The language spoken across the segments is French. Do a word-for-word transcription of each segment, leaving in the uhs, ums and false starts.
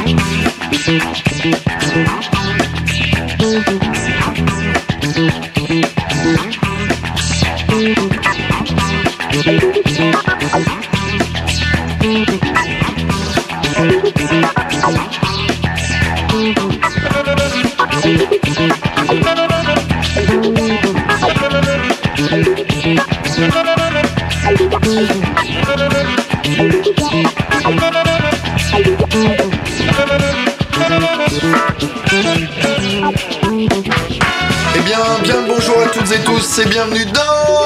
Eh bien, bien le bonjour à toutes et tous et bienvenue dans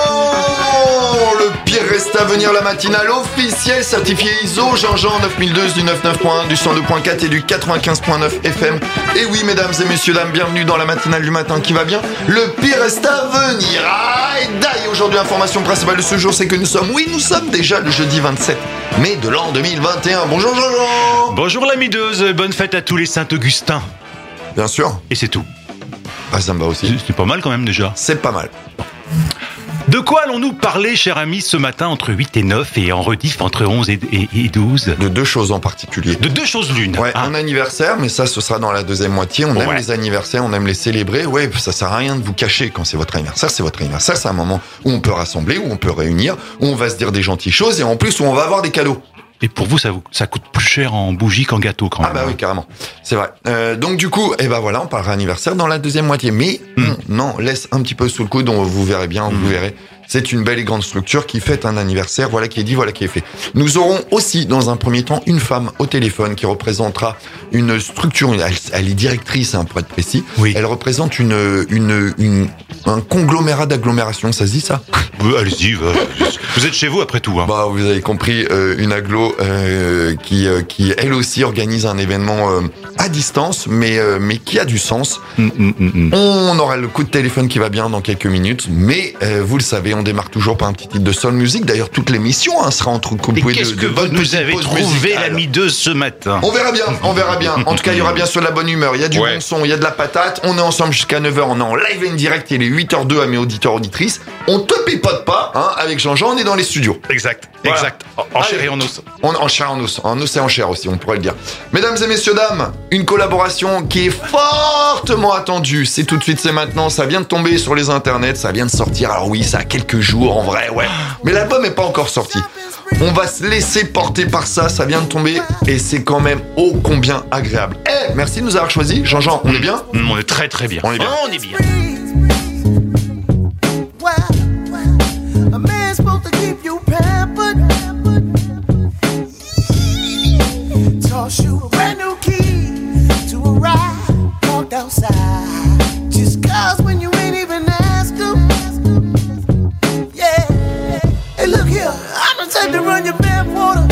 le pire reste à venir, la matinale officielle certifiée I S O Jean-Jean neuf mille deux du quatre-vingt-neuf point un, du cent deux point quatre et du quatre-vingt-quinze point neuf F M. Et oui, mesdames et messieurs, dames, bienvenue dans la matinale du matin qui va bien. Le pire reste à venir. Ah, et d'ailleurs, aujourd'hui, information principale de ce jour, c'est que nous sommes, oui, nous sommes déjà le jeudi vingt-sept mai de l'an deux mille vingt et un. Bonjour Jean-Jean. Bonjour la mideuse, bonne fête à tous les Saint-Augustin. Bien sûr. Et c'est tout. Ah, ça me va aussi. C'est pas mal quand même déjà. C'est pas mal. De quoi allons-nous parler, cher ami, ce matin entre huit et neuf et en rediff entre onze et, et, et douze? De deux choses en particulier. De deux choses l'une. Ouais, hein. Un anniversaire, mais ça, ce sera dans la deuxième moitié. On aime Ouais. les anniversaires, on aime les célébrer. Ouais, ça sert à rien de vous cacher quand c'est votre anniversaire. C'est votre anniversaire, c'est un moment où on peut rassembler, où on peut réunir, où on va se dire des gentilles choses et en plus où on va avoir des cadeaux. Et pour vous, ça, vous, ça coûte plus cher en bougie qu'en gâteau quand même. Ah bah oui, carrément. C'est vrai. Euh, donc du coup, eh ben voilà, on parlera anniversaire dans la deuxième moitié. Mais Mm. non, non, laisse un petit peu sous le coude, on, vous verrez bien, vous Mm. verrez. C'est une belle et grande structure qui fête un anniversaire. Voilà qui est dit, voilà qui est fait. Nous aurons aussi, dans un premier temps, une femme au téléphone qui représentera une structure. Elle, elle est directrice, hein, pour être précis. Oui. Elle représente une, une, une, un conglomérat d'agglomération. Ça se dit ça? Oui, allez-y, va. Vous êtes chez vous après tout. Hein. Bah, vous avez compris, euh, une agglo euh, qui, euh, qui elle aussi organise un événement euh, à distance, mais euh, mais qui a du sens. Mm, mm, mm, mm. On aura le coup de téléphone qui va bien dans quelques minutes, mais euh, vous le savez, on démarre toujours par un petit titre de soul music. D'ailleurs, toute l'émission hein, sera entrecoupée Et de, qu'est-ce de que vous bonnes nous petites avez pauses trouvé, musicales. la mideuse, ce matin? On verra bien, on verra bien. En tout cas, il y aura bien sûr de la bonne humeur. Il y a du Ouais. bon son, il y a de la patate. On est ensemble jusqu'à neuf heures. On est en live and direct. Il est huit heures deux à mes auditeurs auditrices. On te pipote pas, hein, avec Jean-Jean. On est dans les studios. Exact, Voilà. exact. En, en chair Allez. et en os. On, en chair, en os. En os et en chair aussi, on pourrait le dire. Mesdames et messieurs, dames, une collaboration qui est fortement attendue. C'est tout de suite, c'est maintenant. Ça vient de tomber sur les internets. Ça vient de sortir. Alors oui, ça a quelques jours en vrai, ouais. Mais l'album n'est pas encore sorti. On va se laisser porter par ça. Ça vient de tomber. Et c'est quand même ô combien agréable. Eh, merci de nous avoir choisis. Jean-Jean, on est bien? Mm, on est très très bien. On est bien. Oh, on est bien. A man's supposed to keep you pampered. Toss you a brand new key to a ride parked outside. Just cause when you ain't even asked him. Yeah. Hey, look here, I'm the type to run your bath water.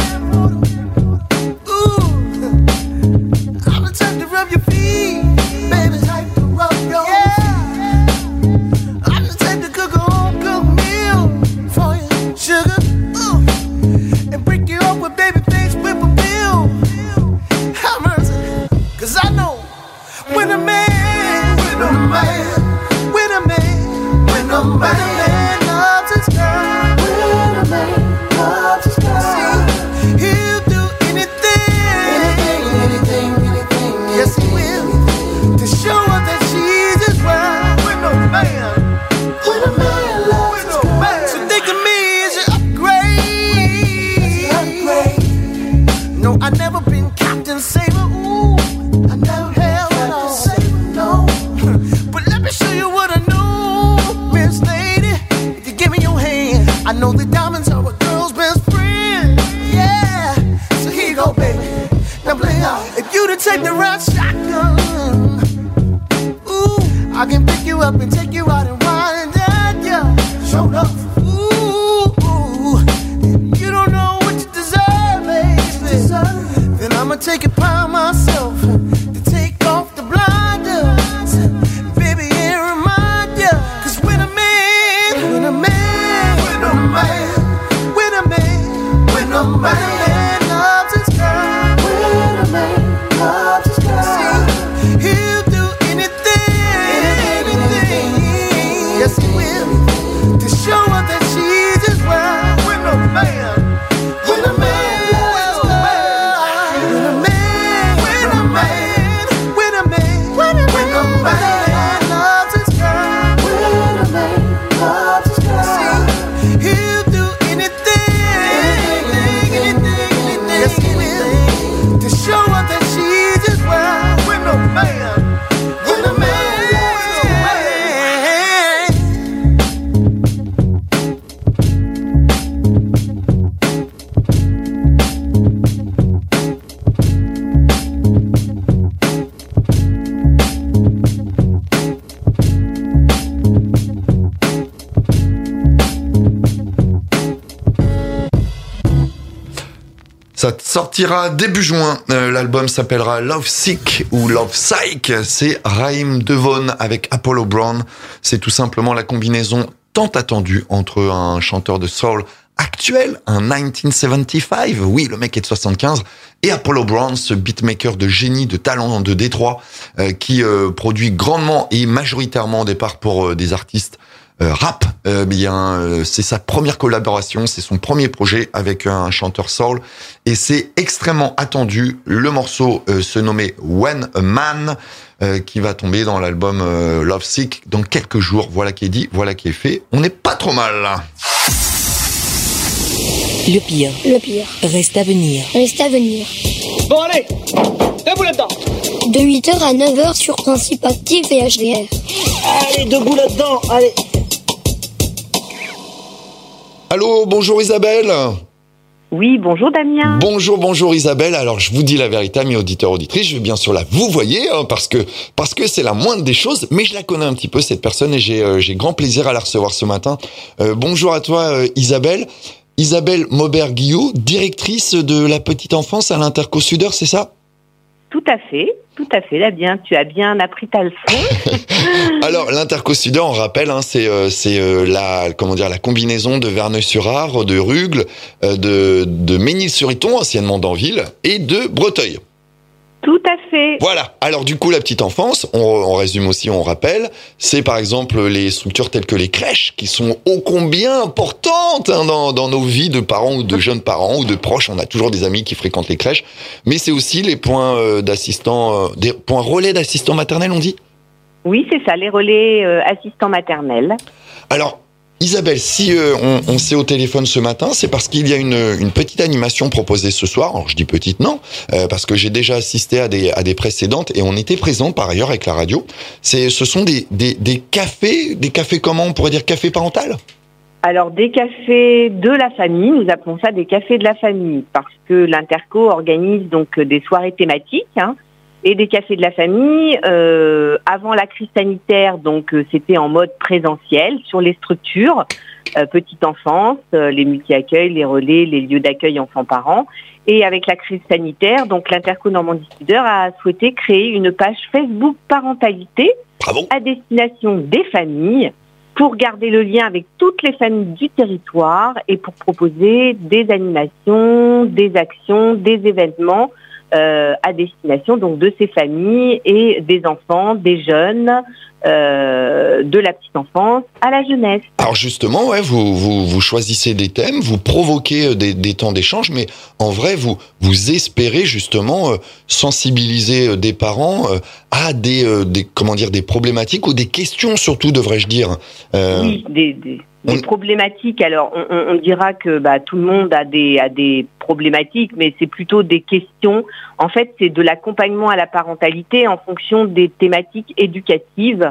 Ooh. I'm the type to rub your feet. Baby, type to rub your feet. I'm the type to cook a home cooked meal for you, sugar. Ooh. And break you up with baby face whip a pill. Have mercy, cause I know when a man, when a man, when a man, when a man loves his girl, when a man loves his girl, see, he'll do anything, anything, anything, anything, yes he will, to show her that she's his world. When a man, when a man loves his girl, so think of me as your upgrade, upgrade. No, I never been Captain Saber. Ooh, I never held Captain Saber, no. But let me show you what I know, Miss Lady. If you give me your hand, I know the diamonds are a girl's best friend. Yeah, so here you go, baby. Now play out. If you to take the right shotgun, ooh, I can pick you up and take you out and wind down, yeah. Show up. Ooh, ooh. If you don't know what you deserve, baby, then I'ma take it upon myself to take off the blinders, baby, and remind ya. Cause when a man, when a man, when a man, when a man, when a man loves his girl, when a man loves his girl, see, he'll do anything, anything, yes he will, to show her that she's his world. When a man, when a man loves his girl, when a man, when a Ça sortira début juin. Euh, l'album s'appellera Love Sick ou Love Psych. C'est Raheem DeVaughn avec Apollo Brown. C'est tout simplement la combinaison tant attendue entre un chanteur de soul actuel, un dix-neuf soixante-quinze, oui, le mec est de soixante-quinze, et Apollo Brown, ce beatmaker de génie, de talent de Détroit, euh, qui euh, produit grandement et majoritairement au départ pour euh, des artistes Euh, rap, euh, bien, euh, c'est sa première collaboration, c'est son premier projet avec un chanteur soul, et c'est extrêmement attendu. Le morceau euh, se nommait When a Man, euh, qui va tomber dans l'album euh, Love Sick dans quelques jours. Voilà qui est dit, voilà qui est fait. On n'est pas trop mal là. Le pire. Le pire. Reste à venir. Reste à venir. Bon allez, debout là-dedans. De huit heures à neuf heures sur Principe Actif et H D R. Allez, debout là-dedans, allez. Allô, bonjour Isabelle. Oui, bonjour Damien. Bonjour, bonjour Isabelle. Alors je vous dis la vérité, mes auditeurs, auditrices, je vais bien sûr la vous voyez, hein, parce que parce que c'est la moindre des choses, mais je la connais un petit peu cette personne et j'ai euh, j'ai grand plaisir à la recevoir ce matin. Euh, bonjour à toi euh, Isabelle. Isabelle Maubert-Guillou, directrice de la petite enfance à l'Interco Sudeur, c'est ça ? Tout à fait, tout à fait, là bien, tu as bien appris ta leçon. Alors l'Interco Sudeur, on rappelle, hein, c'est euh, c'est euh, la comment dire la combinaison de Verneuil-sur-Ardres, de Rugles, euh, de de Ménil-sur-Iton, anciennement d'Anville, et de Breteuil. Tout à fait. Voilà. Alors du coup, la petite enfance, on, on résume aussi, on rappelle, c'est par exemple les structures telles que les crèches qui sont ô combien importantes hein, dans, dans nos vies de parents ou de jeunes parents ou de proches. On a toujours des amis qui fréquentent les crèches, mais c'est aussi les points euh, d'assistants, euh, des points relais d'assistants maternels, on dit ? Oui, c'est ça, les relais euh, assistants maternels. Alors, Isabelle, si euh, on, on s'est au téléphone ce matin, c'est parce qu'il y a une, une petite animation proposée ce soir. Alors je dis petite, non, euh, parce que j'ai déjà assisté à des, à des précédentes et on était présents par ailleurs avec la radio. C'est, ce sont des, des, des cafés, des cafés comment on pourrait dire café parental ? Alors des cafés de la famille, nous appelons ça des cafés de la famille, parce que l'Interco organise donc des soirées thématiques, hein, et des cafés de la famille. Euh, avant la crise sanitaire, donc euh, c'était en mode présentiel sur les structures, euh, petite enfance, euh, les multi-accueils, les relais, les lieux d'accueil enfants-parents. Et avec la crise sanitaire, donc l'Interco Normandie Sudeur a souhaité créer une page Facebook parentalité Bravo. À destination des familles pour garder le lien avec toutes les familles du territoire et pour proposer des animations, des actions, des événements Euh, à destination donc de ces familles et des enfants, des jeunes, euh, de la petite enfance à la jeunesse. Alors justement, ouais, vous, vous, vous choisissez des thèmes, vous provoquez des, des temps d'échange, mais en vrai, vous, vous espérez justement euh, sensibiliser des parents euh, à des, euh, des, comment dire, des problématiques ou des questions surtout, devrais-je dire. Euh, oui, des, des, des on... problématiques. Alors, on, on, on dira que bah, tout le monde a des, a des problématiques, mais c'est plutôt des questions. En fait, c'est de l'accompagnement à la parentalité en fonction des thématiques éducatives.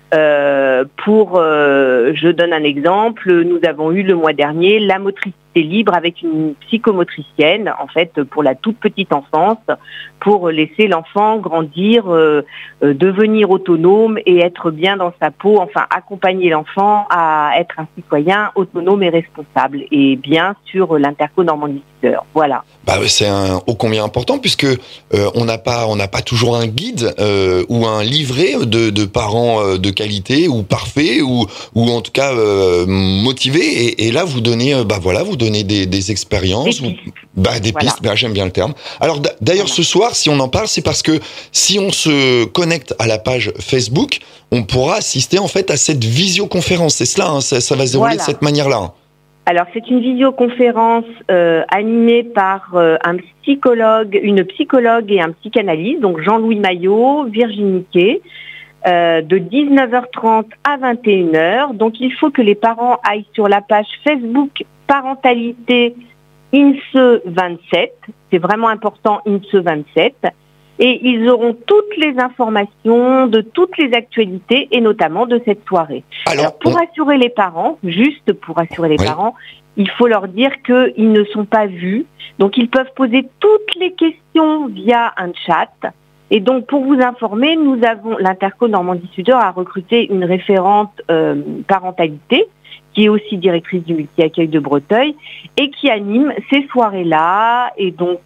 Euh, pour, euh, je donne un exemple, nous avons eu le mois dernier la motricité libre avec une psychomotricienne, en fait, pour la toute petite enfance, pour laisser l'enfant grandir, euh, euh, devenir autonome et être bien dans sa peau, enfin, accompagner l'enfant à être un citoyen autonome et responsable, et bien sur l'Interco Normandie Sudeur. Voilà. Bah, c'est un ô combien important puisque euh, on n'a pas on n'a pas toujours un guide euh, ou un livret de, de parents euh, de qualité ou parfaits ou ou en tout cas euh, motivés et, et là vous donnez euh, bah voilà vous donnez des, des expériences des ou, pistes, bah des voilà. pistes bah, j'aime bien le terme. Alors d'ailleurs voilà. Ce soir si on en parle c'est parce que si on se connecte à la page Facebook on pourra assister en fait à cette visioconférence. C'est cela hein, ça, ça va se dérouler voilà. de cette manière-là. Alors, c'est une visioconférence euh, animée par euh, un psychologue, une psychologue et un psychanalyste, donc Jean-Louis Maillot, Virginie Quay, euh, de dix-neuf heures trente à vingt et une heures. Donc, il faut que les parents aillent sur la page Facebook Parentalité I N S E vingt-sept. C'est vraiment important, I N S E vingt-sept. Et ils auront toutes les informations de toutes les actualités et notamment de cette soirée. Alors, Alors pour on... assurer les parents, juste pour assurer les oui. parents, il faut leur dire qu'ils ne sont pas vus. Donc ils peuvent poser toutes les questions via un chat. Et donc pour vous informer, nous avons l'Interco Normandie Sudeur a recruté une référente euh, parentalité qui est aussi directrice du multi-accueil de Breteuil, et qui anime ces soirées-là. Et donc,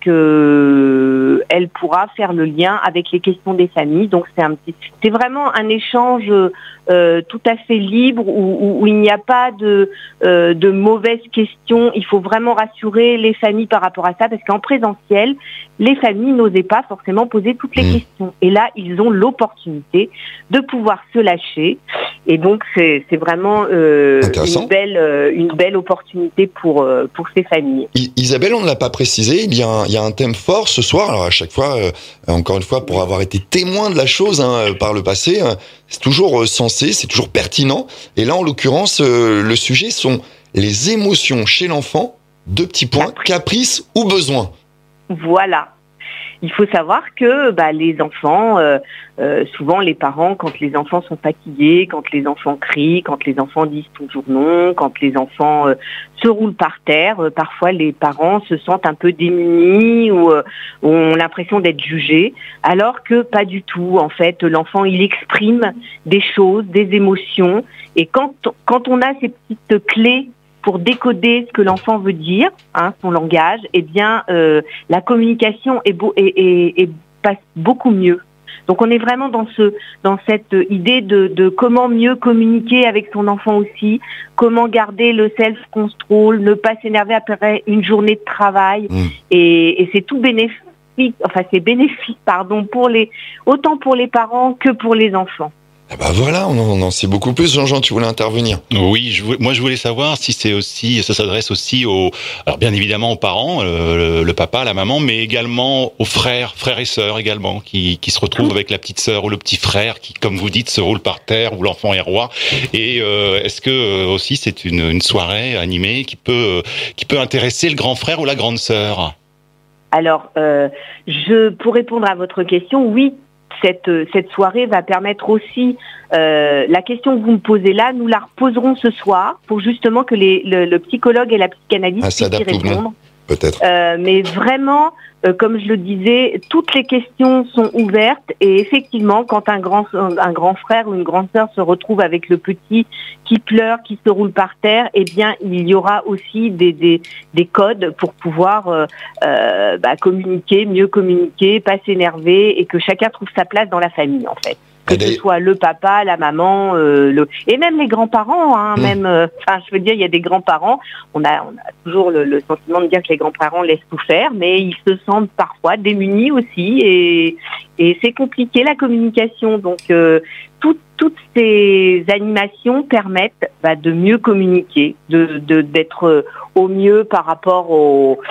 euh, elle pourra faire le lien avec les questions des familles. Donc, c'est un petit, c'est vraiment un échange euh, tout à fait libre où, où, où il n'y a pas de, euh, de mauvaises questions. Il faut vraiment rassurer les familles par rapport à ça, parce qu'en présentiel, les familles n'osaient pas forcément poser toutes les mmh. questions. Et là, ils ont l'opportunité de pouvoir se lâcher. Et donc, c'est, c'est vraiment euh, une belle, euh, une belle opportunité pour, euh, pour ces familles. I- Isabelle, on ne l'a pas précisé, il y, a un, il y a un thème fort ce soir. Alors à chaque fois, euh, encore une fois, pour avoir été témoin de la chose hein, par le passé, euh, c'est toujours euh, sensé, c'est toujours pertinent. Et là, en l'occurrence, euh, le sujet sont les émotions chez l'enfant, deux petits points, caprice ou besoin. Voilà. Il faut savoir que bah, les enfants, euh, euh, souvent les parents, quand les enfants sont fatigués, quand les enfants crient, quand les enfants disent toujours non, quand les enfants euh, se roulent par terre, euh, parfois les parents se sentent un peu démunis ou euh, ont l'impression d'être jugés, alors que pas du tout. En fait, l'enfant, il exprime des choses, des émotions, et quand, quand on a ces petites clés pour décoder ce que l'enfant veut dire, hein, son langage, eh bien, euh, la communication est, beau, est, est, est passe beaucoup mieux. Donc, on est vraiment dans ce, dans cette idée de, de comment mieux communiquer avec son enfant aussi, comment garder le self-control, ne pas s'énerver après une journée de travail, mmh. et, et c'est tout bénéfique, enfin, c'est bénéfique, pardon, pour les, autant pour les parents que pour les enfants. Ah bah voilà, on en, on en sait beaucoup plus. Jean-Jean, tu voulais intervenir? Oui, je, moi je voulais savoir si c'est aussi, ça s'adresse aussi aux, alors bien évidemment aux parents, le, le papa, la maman, mais également aux frères, frères et sœurs également, qui, qui se retrouvent avec la petite sœur ou le petit frère qui, comme vous dites, se roule par terre, où l'enfant est roi. Et euh, est-ce que euh, aussi c'est une, une soirée animée qui peut, qui peut intéresser le grand frère ou la grande sœur? Alors, euh, je, pour répondre à votre question, oui. Cette, cette soirée va permettre aussi, euh, la question que vous me posez là, nous la reposerons ce soir pour justement que les, le, le psychologue et la psychanalyste ah, puissent y répondre. Peut-être. Euh, mais vraiment, euh, comme je le disais, toutes les questions sont ouvertes et effectivement, quand un grand, un grand frère ou une grande sœur se retrouve avec le petit qui pleure, qui se roule par terre, eh bien, il y aura aussi des, des, des codes pour pouvoir euh, euh, bah, communiquer, mieux communiquer, pas s'énerver et que chacun trouve sa place dans la famille, en fait. Que ce soit le papa, la maman, euh, le... et même les grands-parents, hein, mmh. même, euh, enfin, je veux dire, il y a des grands-parents, on a, on a toujours le, le sentiment de dire que les grands-parents laissent tout faire, mais ils se sentent parfois démunis aussi, et, et c'est compliqué la communication, donc euh, tout, toutes ces animations permettent bah, de mieux communiquer, de, de, d'être au mieux par rapport au,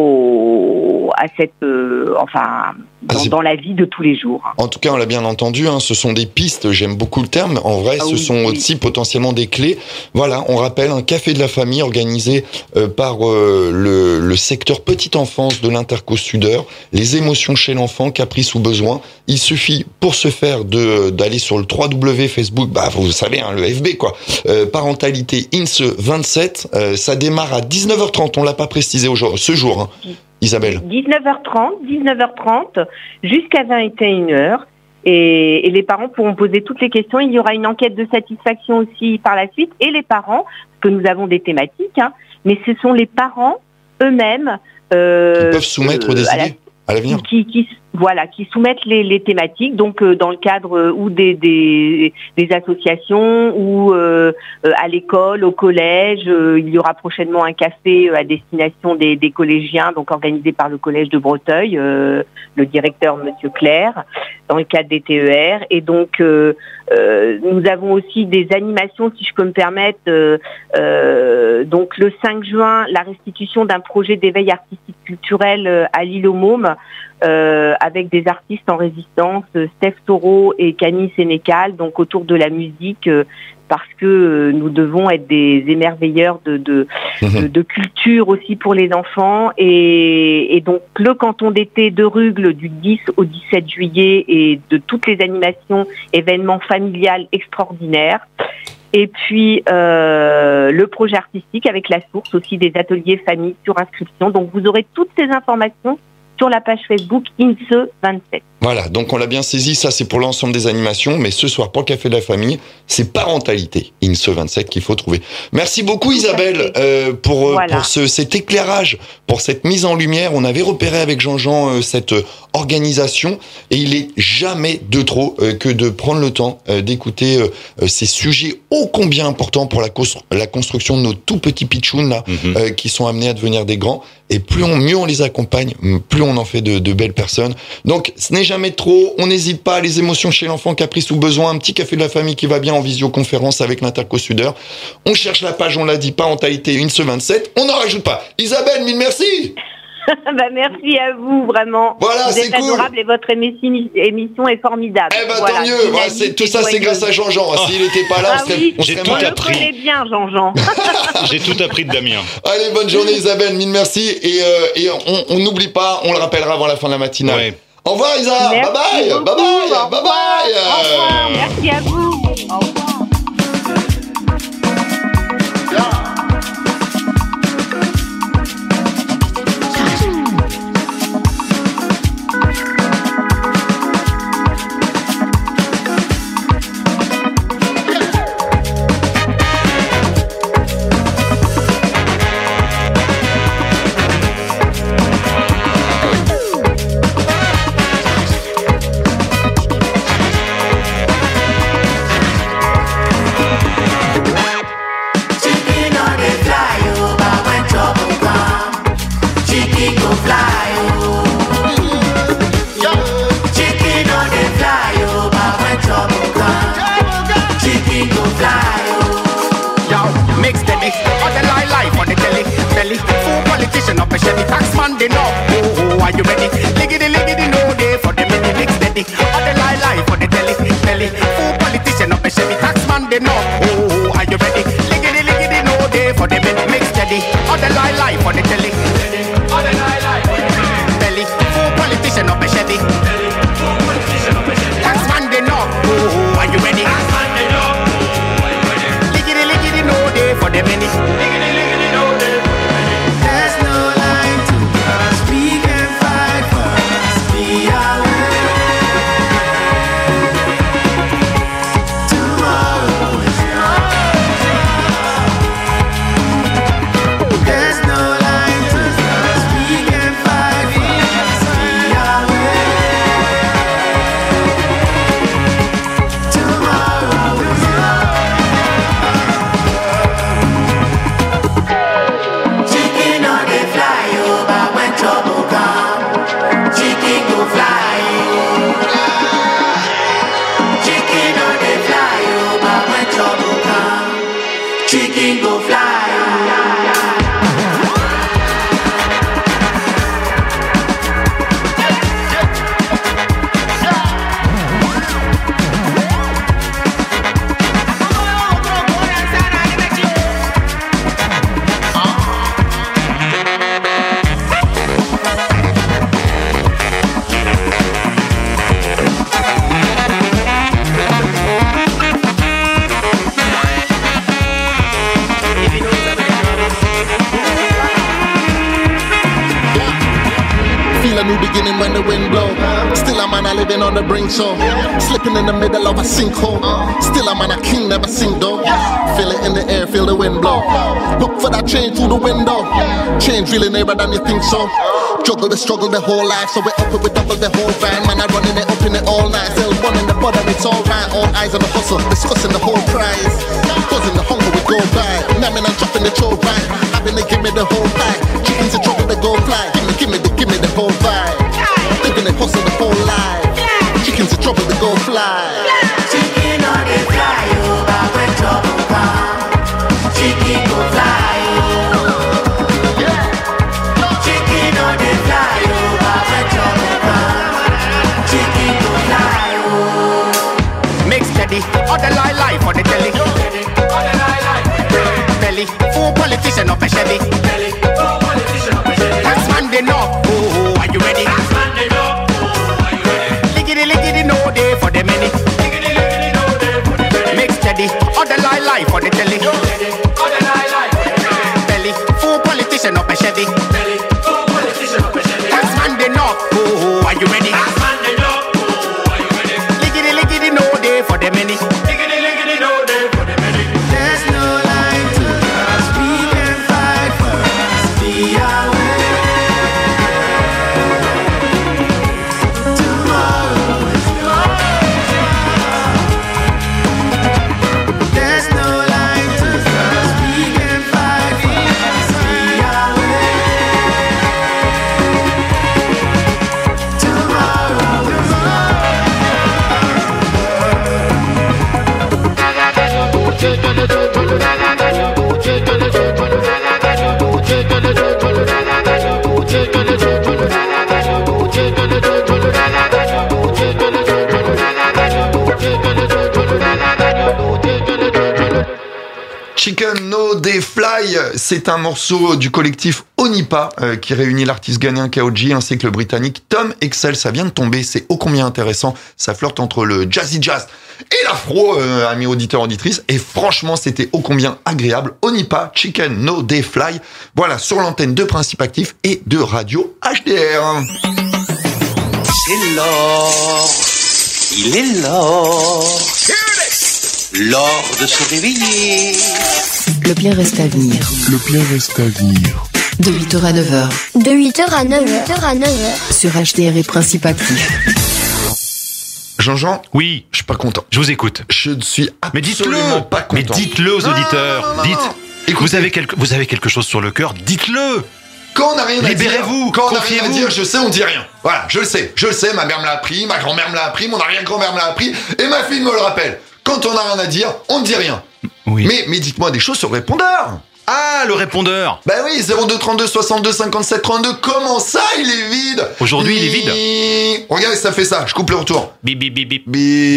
au, à cette, euh, enfin, dans, ah, dans la vie de tous les jours. En tout cas, on l'a bien entendu, hein, ce sont des pistes, j'aime beaucoup le terme, en vrai, ah, ce oui, sont oui. aussi potentiellement des clés. Voilà, on rappelle un café de la famille organisé euh, par euh, le, le secteur petite enfance de l'Interco Sudeur, les émotions chez l'enfant, caprice ou besoin. Il suffit pour ce faire de, d'aller sur le w w w point facebook, bah vous savez, hein, le F B quoi, euh, parentalité I N S E vingt-sept, euh, ça démarre à dix-neuf heures trente, on l'a pas précisé aujourd'hui, ce jour, hein. Isabelle. dix-neuf heures trente, dix-neuf heures trente jusqu'à vingt et une heures. Et, et les parents pourront poser toutes les questions. Il y aura une enquête de satisfaction aussi par la suite. Et les parents, parce que nous avons des thématiques, hein, mais ce sont les parents eux-mêmes euh, qui peuvent soumettre euh, des idées à, la, à l'avenir. Qui, qui, voilà, qui soumettent les, les thématiques, donc euh, dans le cadre euh, ou des, des, des associations ou euh, euh, à l'école, au collège. Euh, il y aura prochainement un café euh, à destination des, des collégiens, donc organisé par le collège de Breteuil, euh, le directeur Monsieur Claire, dans le cadre des T E R. Et donc euh, euh, nous avons aussi des animations, si je peux me permettre. Euh, euh, donc le cinq juin, la restitution d'un projet d'éveil artistique culturel euh, à l'île aux Mômes. Euh, avec des artistes en résistance, Steph Taureau et Camille Sénécal, donc autour de la musique, euh, parce que euh, nous devons être des émerveilleurs de, de, mmh. de, de culture aussi pour les enfants. Et, et donc le canton d'été de Rugles du dix au dix-sept juillet et de toutes les animations, événements familiales extraordinaires. Et puis euh, le projet artistique avec la source, aussi des ateliers famille sur inscription. Donc vous aurez toutes ces informations sur la page Facebook I N S E vingt-sept. Voilà, donc on l'a bien saisi, ça c'est pour l'ensemble des animations, mais ce soir pour le Café de la Famille, c'est parentalité, I N S E vingt-sept qu'il faut trouver. Merci beaucoup Isabelle euh, pour, voilà. pour ce, cet éclairage, pour cette mise en lumière. On avait repéré avec Jean-Jean euh, cette euh, organisation et il est jamais de trop euh, que de prendre le temps euh, d'écouter euh, ces sujets ô combien importants pour la, constru- la construction de nos tout petits pitchouns là, mm-hmm. euh, qui sont amenés à devenir des grands. Et plus on, mieux on les accompagne, plus on en fait de, de belles personnes. Donc, ce n'est jamais trop. On n'hésite pas. Les émotions chez l'enfant, caprice ou besoin. Un petit café de la famille qui va bien en visioconférence avec l'interco-sudeur. On cherche la page, on l'a dit, parentalité I N S E vingt-sept. On n'en rajoute pas. Isabelle, mille merci. Bah, merci à vous, vraiment. Voilà, vous c'est êtes cool. adorable et votre émission, émission est formidable. Eh ben, voilà, tant mieux. Voilà, c'est, tout ça, c'est grâce à Jean-Jean. Oh. S'il n'était pas là, ah on serait, oui, on serait J'ai tout mal. appris. Je le connais bien, Jean-Jean. J'ai tout appris de Damien. Allez, bonne journée, Isabelle. Mille merci. Et, euh, et on n'oublie pas, on le rappellera avant la fin de la matinale. Ouais. Au revoir, Isa. Merci bye bye. beaucoup. Bye bye. Bye bye. Au revoir. Merci à vous. Au revoir. So, slipping in the middle of a sinkhole. Still I'm on a king, never sink though. Feel it in the air, feel the wind blow. Look for that change through the window. Change really nearer than you think so. Juggle the struggle the whole life, so we up it, we double the whole grind. Man, I running it up in it all night. Still running the bottom, it's alright. All eyes on the hustle, discussing the whole prize. Buzzing the hunger, we go by. Namming and dropping the troll right. Having to give me the whole pie. Chickens in trouble, they go fly. Give me, give me the, give me the whole vibe. Living it, hustle the whole life. Chickens in trouble, they go fly. Chicken on the fly over when trouble comes. Chicken go fly over. Chicken on the fly over when trouble comes. Chicken go fly over. Make steady, all the lie lie for the telly. Belly, full politician up a Chevy. Tax man they know, oh, are you ready? No day for the many. Make steady, all the lie lie for the telly. Belly, full politician up a Chevy. Tax man they know, oh, are you ready? des Fly, c'est un morceau du collectif Onipa euh, qui réunit l'artiste ghanéen K O G ainsi que le britannique Tom Excel. Ça vient de tomber, c'est ô combien intéressant. Ça flirte entre le jazzy jazz et l'afro, euh, amis auditeurs, auditrices. Et franchement, c'était ô combien agréable. Onipa, Chicken No Day Fly. Voilà, sur l'antenne de Principe Actif et de Radio H D R. C'est l'or, il est l'or, l'or de se réveiller. Le bien reste à venir. Le bien reste à venir. De huit heures à neuf heures. De huit heures à neuf heures. Sur H D R et Principe Actif. Jean-Jean, Oui, je suis pas content. je vous écoute. Je ne suis Mais dites-le, absolument pas content. mais dites-le aux Non, auditeurs. non, non, non, Dites. non. Écoutez, Vous avez quelque, vous avez quelque chose sur le cœur. Dites-le. quand on n'a rien à dire, Libérez-vous, quand on n'a rien à confiez-vous. dire, je sais, on dit rien. Voilà, je le sais, je le sais, ma mère me l'a appris, ma grand-mère me l'a appris, mon arrière-grand-mère me l'a appris, et ma fille me le rappelle. Quand on n'a rien à dire, on ne dit rien. Oui. Mais, mais dites-moi des choses sur le répondeur. Ah, le répondeur. Bah oui, zéro deux trente-deux soixante-deux cinquante-sept trente-deux, comment ça, il est vide? Aujourd'hui, il est vide. vide. Regardez, ça fait ça, je coupe le retour. Bip bip bip bip.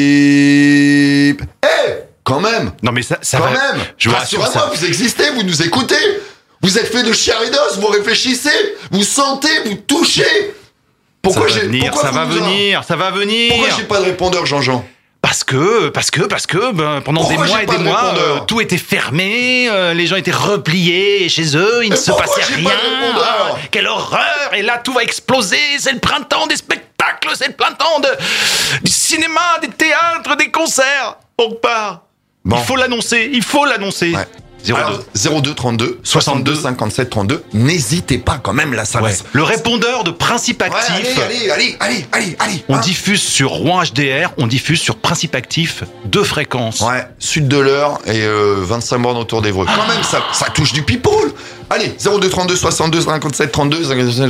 Bip. Eh, quand même, Non mais ça, ça quand va. même. Je vous rassure, Rassurez-moi, ça. vous existez, vous nous écoutez. Vous êtes fait de chair et d'os, vous réfléchissez, vous sentez, vous touchez. Pourquoi ça va j'ai venir, pourquoi ça vous va nous en- venir, ça va venir. Pourquoi j'ai pas de répondeur, Jean-Jean? Parce que, parce que, parce que, ben, pendant Pourquoi des mois j'ai et pas des de mois, répondeur euh, tout était fermé, euh, les gens étaient repliés chez eux, il ne Mais se pourquoi passait j'ai rien. pas de répondeur Ah, quelle horreur! Et là, tout va exploser. C'est le printemps des spectacles, c'est le printemps de, du cinéma, des théâtres, des concerts. On repart. Bon. Il faut l'annoncer, il faut l'annoncer. Ouais. zéro deux. Alors, zéro deux trente-deux soixante-deux cinquante-sept trente-deux. N'hésitez pas quand même, là, ça Ouais. va. Le répondeur de Principe Ouais, Actif. allez, allez, allez, allez, allez, allez. On hein. diffuse sur Rouen H D R, on diffuse sur Principe Actif deux fréquences. Ouais, sud de l'heure et euh, vingt-cinq bornes autour d'Evreux. Quand même, ça, ça touche du people. Allez, zéro deux trente-deux soixante-deux cinquante-sept trente-deux.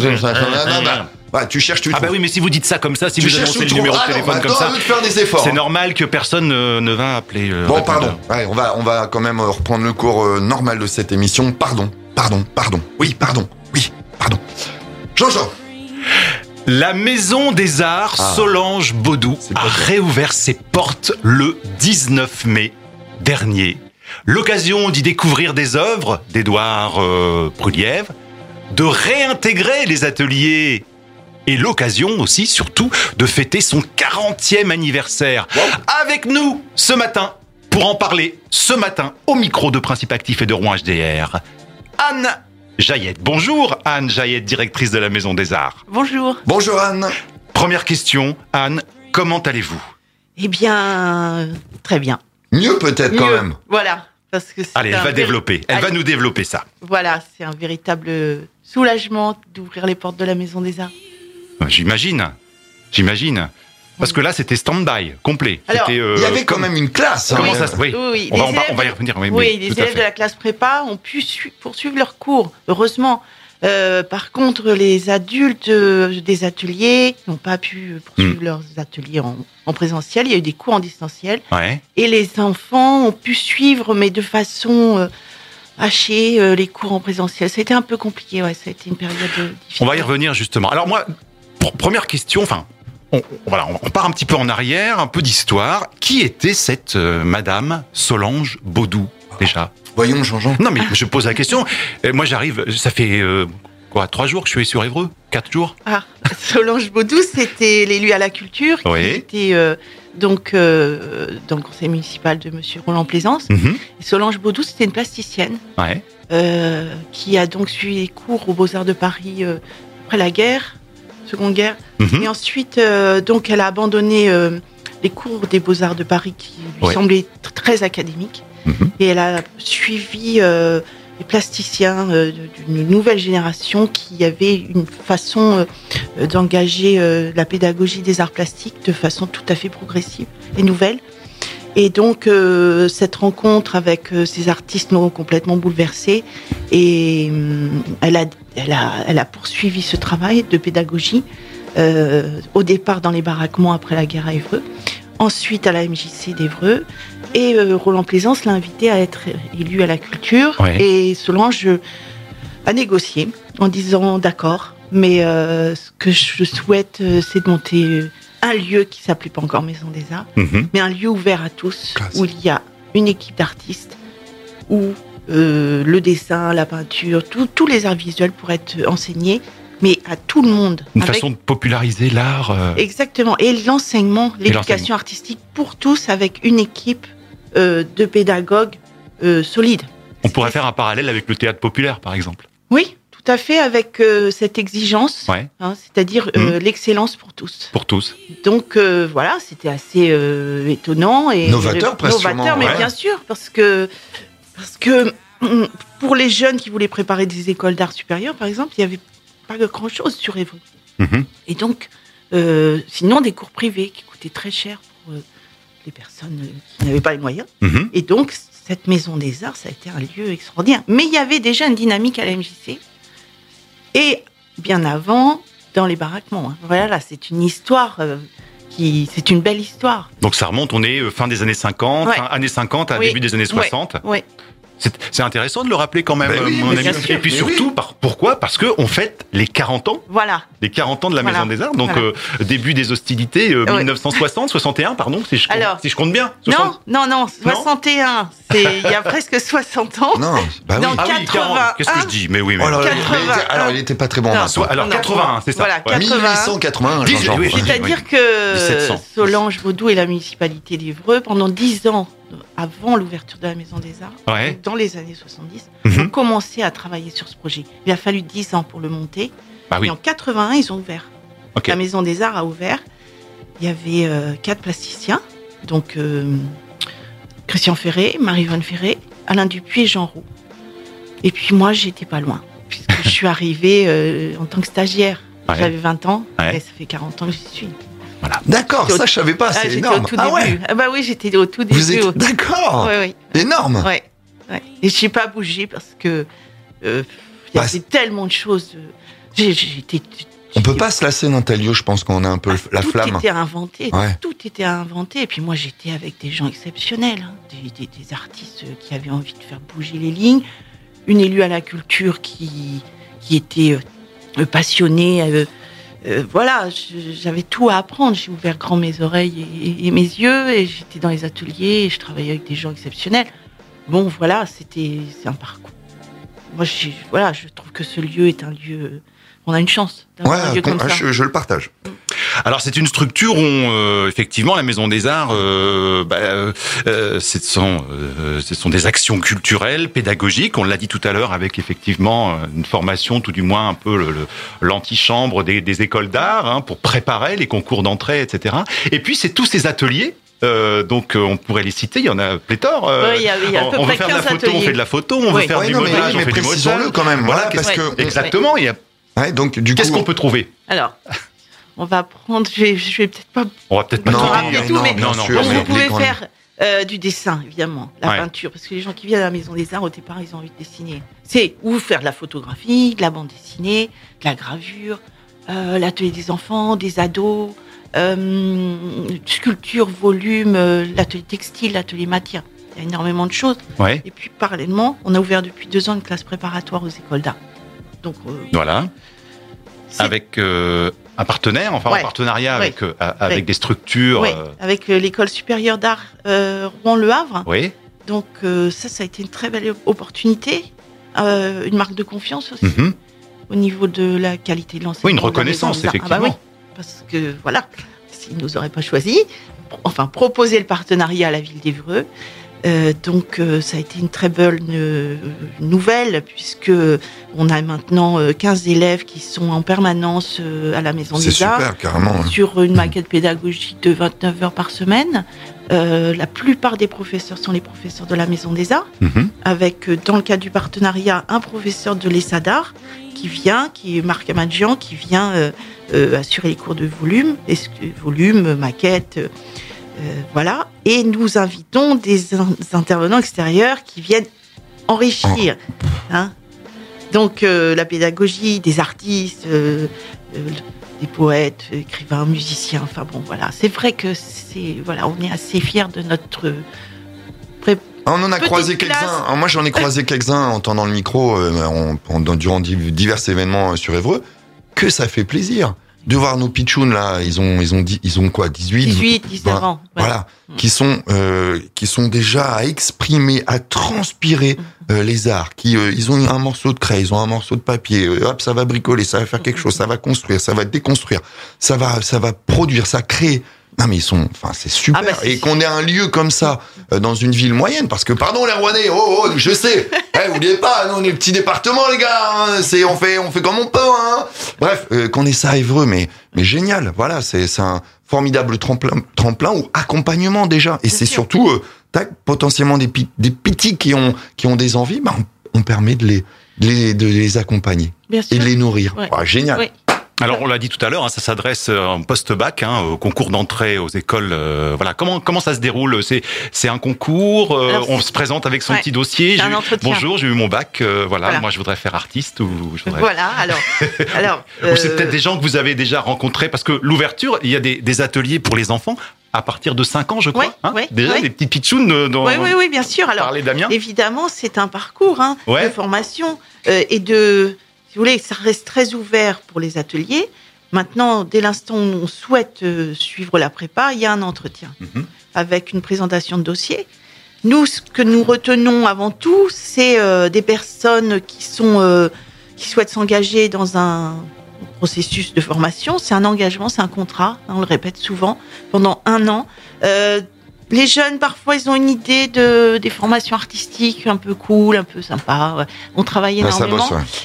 Ouais, tu cherches, tu Ah trouves. bah oui, mais si vous dites ça comme ça, si Tu vous cherches, annoncez tu le trouves. numéro de Ah non, téléphone comme maintenant, ça, à eux de faire des efforts. c'est hein. normal que personne ne, ne va appeler. euh, Bon, répondeur. pardon. Ouais, on va, on va quand même euh, reprendre le cours euh, normal de cette émission. Pardon, pardon, pardon. Oui, pardon, oui, pardon. Jean-Jean. La Maison des Arts Ah. Solange Baudou C'est a pas ça. réouvert ses portes le dix-neuf mai dernier. L'occasion d'y découvrir des œuvres d'Édouard euh, Bruliev, de réintégrer les ateliers et l'occasion aussi, surtout, de fêter son quarantième anniversaire. Wow. Avec nous ce matin, pour en parler, ce matin, au micro de Principe Actif et de Rouen H D R, Anne Jaillette. Bonjour Anne Jaillette, directrice de la Maison des Arts. Bonjour. Bonjour Anne. Première question, Anne, comment allez-vous? Eh bien, très bien. Mieux peut-être quand Mieux. même. Voilà. Parce que c'est Allez, elle un va véri- développer, elle va Allez. nous développer ça. Voilà, c'est un véritable soulagement d'ouvrir les portes de la Maison des Arts. J'imagine, j'imagine. Parce que là, c'était stand-by, complet. Alors, C'était, euh, Il y avait quand comme- même une classe. hein. Comment ça se... Oui, Oui, oui, on, va, les on, va, élèves- on va y revenir. Oui, Oui, oui, les tout à élèves fait. de la classe prépa ont pu su- poursuivre leurs cours, heureusement. Euh, par contre, les adultes euh, des ateliers n'ont pas pu poursuivre Hmm. leurs ateliers en, en présentiel. Il y a eu des cours en distanciel. Ouais. Et les enfants ont pu suivre, mais de façon euh, hachée, euh, les cours en présentiel. Ça a été un peu compliqué, ouais, ça a été une période euh, difficile. On va y revenir justement. Alors moi, pr- première question, enfin, on, on- voilà, on part un petit peu en arrière, un peu d'histoire. Qui était cette euh, Madame Solange Baudou, déjà? Voyons, Jean-Jean. Non, mais je pose la question. Euh, Moi, j'arrive, ça fait euh, quoi, trois jours que je suis sur Évreux? Quatre jours? Ah, Solange Baudou, c'était l'élu à la culture, qui Oui. était euh, donc euh, dans le conseil municipal de Monsieur Roland Plaisance. Mhm. Et Solange Baudou, c'était une plasticienne Ouais. euh, qui a donc suivi les cours aux Beaux-Arts de Paris euh, après la guerre, Seconde Guerre. Mhm. Et ensuite, euh, donc, elle a abandonné euh, les cours des Beaux-Arts de Paris qui lui Ouais. semblaient t- très académiques. Mhm. Et elle a suivi euh, les plasticiens euh, d'une nouvelle génération qui avait une façon euh, d'engager euh, la pédagogie des arts plastiques de façon tout à fait progressive et nouvelle. Et donc, euh, cette rencontre avec euh, ces artistes m'ont complètement bouleversée. Et hum, elle, a, elle, a, elle a poursuivi ce travail de pédagogie, euh, au départ dans les baraquements après la guerre à Évreux, ensuite à la M J C d'Évreux. Et euh, Roland Plaisance l'a invité à être élu à la culture. Ouais. Et Solange a négocié en disant d'accord, mais euh, ce que je souhaite, euh, c'est de monter euh, un lieu qui s'appelait pas encore Maison des Arts, Mhm. mais un lieu ouvert à tous, Classe. où il y a une équipe d'artistes, où euh, le dessin, la peinture, tout- tous les arts visuels pourraient être enseignés, mais à tout le monde. Une avec- façon de populariser l'art. euh, Exactement. Et l'enseignement, l'éducation l'enseignement. artistique pour tous avec une équipe euh, de pédagogues euh, solides. On pourrait faire un parallèle avec le théâtre populaire, par exemple. Oui, tout à fait, avec euh, cette exigence, Ouais. hein, c'est-à-dire euh, l'excellence pour tous. Pour tous. Donc euh, voilà, c'était assez euh, étonnant et Novateur, presque, novateur, sûrement, mais ouais. bien sûr, parce que parce que hum, pour les jeunes qui voulaient préparer des écoles d'art supérieur, par exemple, il n'y avait pas grand-chose sur Évreux. Mhm. Et donc, euh, sinon des cours privés qui coûtaient très cher pour euh, les personnes euh, qui n'avaient pas les moyens. Mhm. Et donc, cette maison des arts, ça a été un lieu extraordinaire. Mais il y avait déjà une dynamique à la M J C. Et bien avant, dans les baraquements. hein. Voilà, là, c'est une histoire euh, qui, c'est une belle histoire. Donc ça remonte, on est euh, fin des années cinquante, Ouais. fin années cinquante à Oui. début des années Ouais. soixante. Ouais. C'est, c'est intéressant de le rappeler quand même, Ben oui, mon mais ami. bien sûr, Et puis mais surtout, oui. par, pourquoi Parce qu'on fête les quarante ans. Voilà. Les quarante ans de la Voilà. Maison des Arts, donc Voilà. euh, début des hostilités, euh, Ouais. mille neuf cent soixante, soixante et un, pardon, si je, compte- Alors, si je compte bien. Non, soixante non, non, soixante et un. C'est il y a presque soixante ans. Non, bah oui. Non, Ah oui, quarante, quatre-vingt-un. qu'est-ce que je dis Mais oui, mais... Oh là là, quatre-vingt-un. mais- alors il était pas très bon. Non. Vincent. Soit- alors Non. quatre-vingt-un, c'est ça. Voilà, ouais. quatre-vingt-un. mille huit cent quatre-vingt-un, Dix- Jean-Jean. oui, oui. C'est-à-dire mille que sept cents. Solange Vaudou et la municipalité d'Évreux, pendant dix ans avant l'ouverture de la Maison des Arts, Ouais. donc dans les années soixante-dix, Mhm. ont commencé à travailler sur ce projet. Il a fallu dix ans pour le monter. Bah oui. Et en quatre-vingt-un, ils ont ouvert. Ok. La Maison des Arts a ouvert. Il y avait euh, quatre plasticiens, donc euh, Christian Ferré, Marie-Yvonne Ferré, Alain Dupuis et Jean Roux. Et puis moi, j'étais pas loin, puisque je suis arrivée euh, en tant que stagiaire. Ouais. J'avais vingt ans, Ouais. et ça fait quarante ans que j'y suis. D'accord, J'étais au- ça je savais pas, Ah, c'est j'étais énorme. au tout Ah début. ouais, Ah bah oui, j'étais au tout début. vous êtes d'accord. Ouais, ouais. Énorme. Ouais, ouais. Et je n'ai pas bougé parce que euh, il y Bah, avait c'est- tellement de choses. euh, j'ai- J'étais. On peut pas se lasser d'un tel lieu, je pense qu'on a un peu le- la tout flamme. était inventé, Ouais. tout était inventé. Et puis moi, j'étais avec des gens exceptionnels, hein, des, des- des artistes qui avaient envie de faire bouger les lignes, une élue à la culture qui, qui était euh, passionnée. euh, euh, voilà, je- j'avais tout à apprendre. J'ai ouvert grand mes oreilles et, et mes yeux, et j'étais dans les ateliers, et je travaillais avec des gens exceptionnels. Bon, voilà, c'était c'est un parcours. Moi, je, voilà, je trouve que ce lieu est un lieu. On a une chance d'avoir un Ouais, lieu comme ça. je, je le partage. Alors c'est une structure où euh, effectivement la Maison des Arts, euh, bah, euh, euh, ce sont, euh, ce sont des actions culturelles, pédagogiques. On l'a dit tout à l'heure avec effectivement euh, une formation, tout du moins un peu le, le- l'antichambre des, des écoles d'art hein, pour préparer les concours d'entrée, et cetera. Et puis c'est tous ces ateliers. Euh, donc euh, on pourrait les citer, il y en a pléthore. Euh, Ouais, il y a- il y a à on peu on veut près faire de la quinze photo, on ateliers. fait de la photo, on Oui. veut faire Ouais, du non, mais modelage, oui, on mais fait du précisons-le modelage. quand même, voilà, parce qu'est-ce- que- exactement. Il y a... Ouais, donc du Qu'est-ce coup, qu'on peut trouver Alors, on va prendre. Je vais, je vais peut-être pas On va peut-être pas Non, tout rappeler dire. tout, mais bien non, non, sûr, donc mais vous pouvez les grandes- faire euh, du dessin, évidemment, la Ouais. peinture, parce que les gens qui viennent à la Maison des Arts, au départ, ils ont envie de dessiner. C'est ou faire de la photographie, de la bande dessinée, de la gravure, euh, l'atelier des enfants, des ados, euh, sculpture, volume, euh, l'atelier textile, l'atelier matière. Il y a énormément de choses. Ouais, Et puis, parallèlement, on a ouvert depuis deux ans une classe préparatoire aux écoles d'art. Donc, euh, voilà. c'est- Avec euh, un partenaire, enfin Ouais. en partenariat Ouais. avec, euh, avec Ouais. des structures. ouais, euh, avec euh, l'école supérieure d'art euh, Rouen-Le Havre. oui. Donc euh, ça, ça a été une très belle opportunité, euh, une marque de confiance aussi Mhm. au niveau de la qualité de l'enseignement. Oui, une de la reconnaissance, Maison des Arts. effectivement. Ah bah oui, parce que voilà, s'ils nous auraient pas choisi, enfin proposer le partenariat à la ville d'Évreux. Euh, donc euh, ça a été une très belle euh, nouvelle puisque on a maintenant euh, quinze élèves qui sont en permanence euh, à la Maison c'est des Arts super, carrément. hein. sur une maquette pédagogique de vingt-neuf heures par semaine. Euh, la plupart des professeurs sont les professeurs de la Maison des Arts, Mhm. avec, euh, dans le cadre du partenariat, un professeur de l'E S A d'art qui vient, qui est Marc Amadjian, qui vient euh, euh, assurer les cours de volume, et ce- volume, maquette, euh, euh, voilà. Et nous invitons des, in- des intervenants extérieurs qui viennent enrichir. hein. Donc euh, la pédagogie des artistes, euh, euh, des poètes, écrivains, musiciens. Enfin bon, voilà. C'est vrai que c'est voilà, on est assez fiers de notre pré- Ah, on en a Petite croisé classe. quelques-uns. Alors, moi, j'en ai croisé quelques-uns en entendant le micro euh, en- pendant, durant div- divers événements euh, sur Évreux. Que ça fait plaisir. de voir nos pitchouns là, ils ont ils ont dit ils ont quoi dix-huit dix-huit, dix-neuf ans. Ouais. Voilà, qui sont euh, qui sont déjà à exprimer, à transpirer euh, les arts, qui euh, ils ont un morceau de craie, ils ont un morceau de papier, euh, hop, ça va bricoler, ça va faire quelque chose, ça va construire, ça va déconstruire, ça va ça va produire, ça crée. Non mais ils sont, enfin c'est super, ah bah c'est et qu'on ait un lieu comme ça euh, dans une ville moyenne, parce que pardon les Rouennais, oh oh, je sais, eh, oubliez pas, nous on est le petit département les gars, hein, c'est on fait on fait comme on peut, hein. Bref, euh, qu'on ait ça à Évreux, mais mais génial, voilà, c'est c'est un formidable tremplin tremplin ou accompagnement déjà, et Bien c'est sûr. surtout euh, tac, potentiellement des des petits qui ont qui ont des envies, bah on, on permet de les de les de les accompagner Bien et sûr. de les nourrir, ouais. oh, génial. Ouais. Alors on l'a dit tout à l'heure, hein, ça s'adresse en post-bac, hein, au concours d'entrée aux écoles. Euh, voilà, comment comment ça se déroule ? C'est c'est un concours. Euh, Alors, on se présente avec son ouais, petit dossier. Un entretien. Bonjour, j'ai eu mon bac. Euh, voilà, voilà, moi je voudrais faire artiste ou je voudrais. Voilà. Alors alors. Euh... Ou c'est peut-être des gens que vous avez déjà rencontrés parce que l'ouverture, il y a des des ateliers pour les enfants. À partir de cinq ans, je crois. Ouais, hein ouais, Déjà, ouais. des petites pitchounes dont oui, oui, oui, bien sûr. Alors, parlait Damien. Évidemment, c'est un parcours hein, ouais. de formation euh, et de, si vous voulez, ça reste très ouvert pour les ateliers. Maintenant, dès l'instant où on souhaite euh, suivre la prépa, il y a un entretien mm-hmm. avec une présentation de dossier. Nous, ce que nous retenons avant tout, c'est euh, des personnes qui sont euh, qui souhaitent s'engager dans un processus de formation. C'est un engagement, c'est un contrat. On le répète souvent pendant un an. Euh, les jeunes, parfois, ils ont une idée de des formations artistiques un peu cool, un peu sympa. On travaille énormément. Ah, ça bosse, ouais.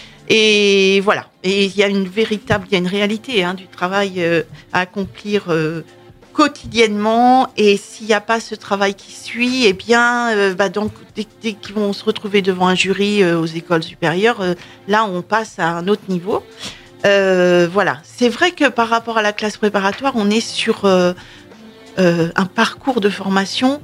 Et voilà. Et il y a une véritable, il y a une réalité hein, du travail euh, à accomplir euh, quotidiennement. Et s'il n'y a pas ce travail qui suit, eh bien, euh, bah donc dès, dès qu'ils vont se retrouver devant un jury euh, aux écoles supérieures, euh, là, on passe à un autre niveau. Euh, voilà. C'est vrai que par rapport à la classe préparatoire, on est sur euh, euh, un parcours de formation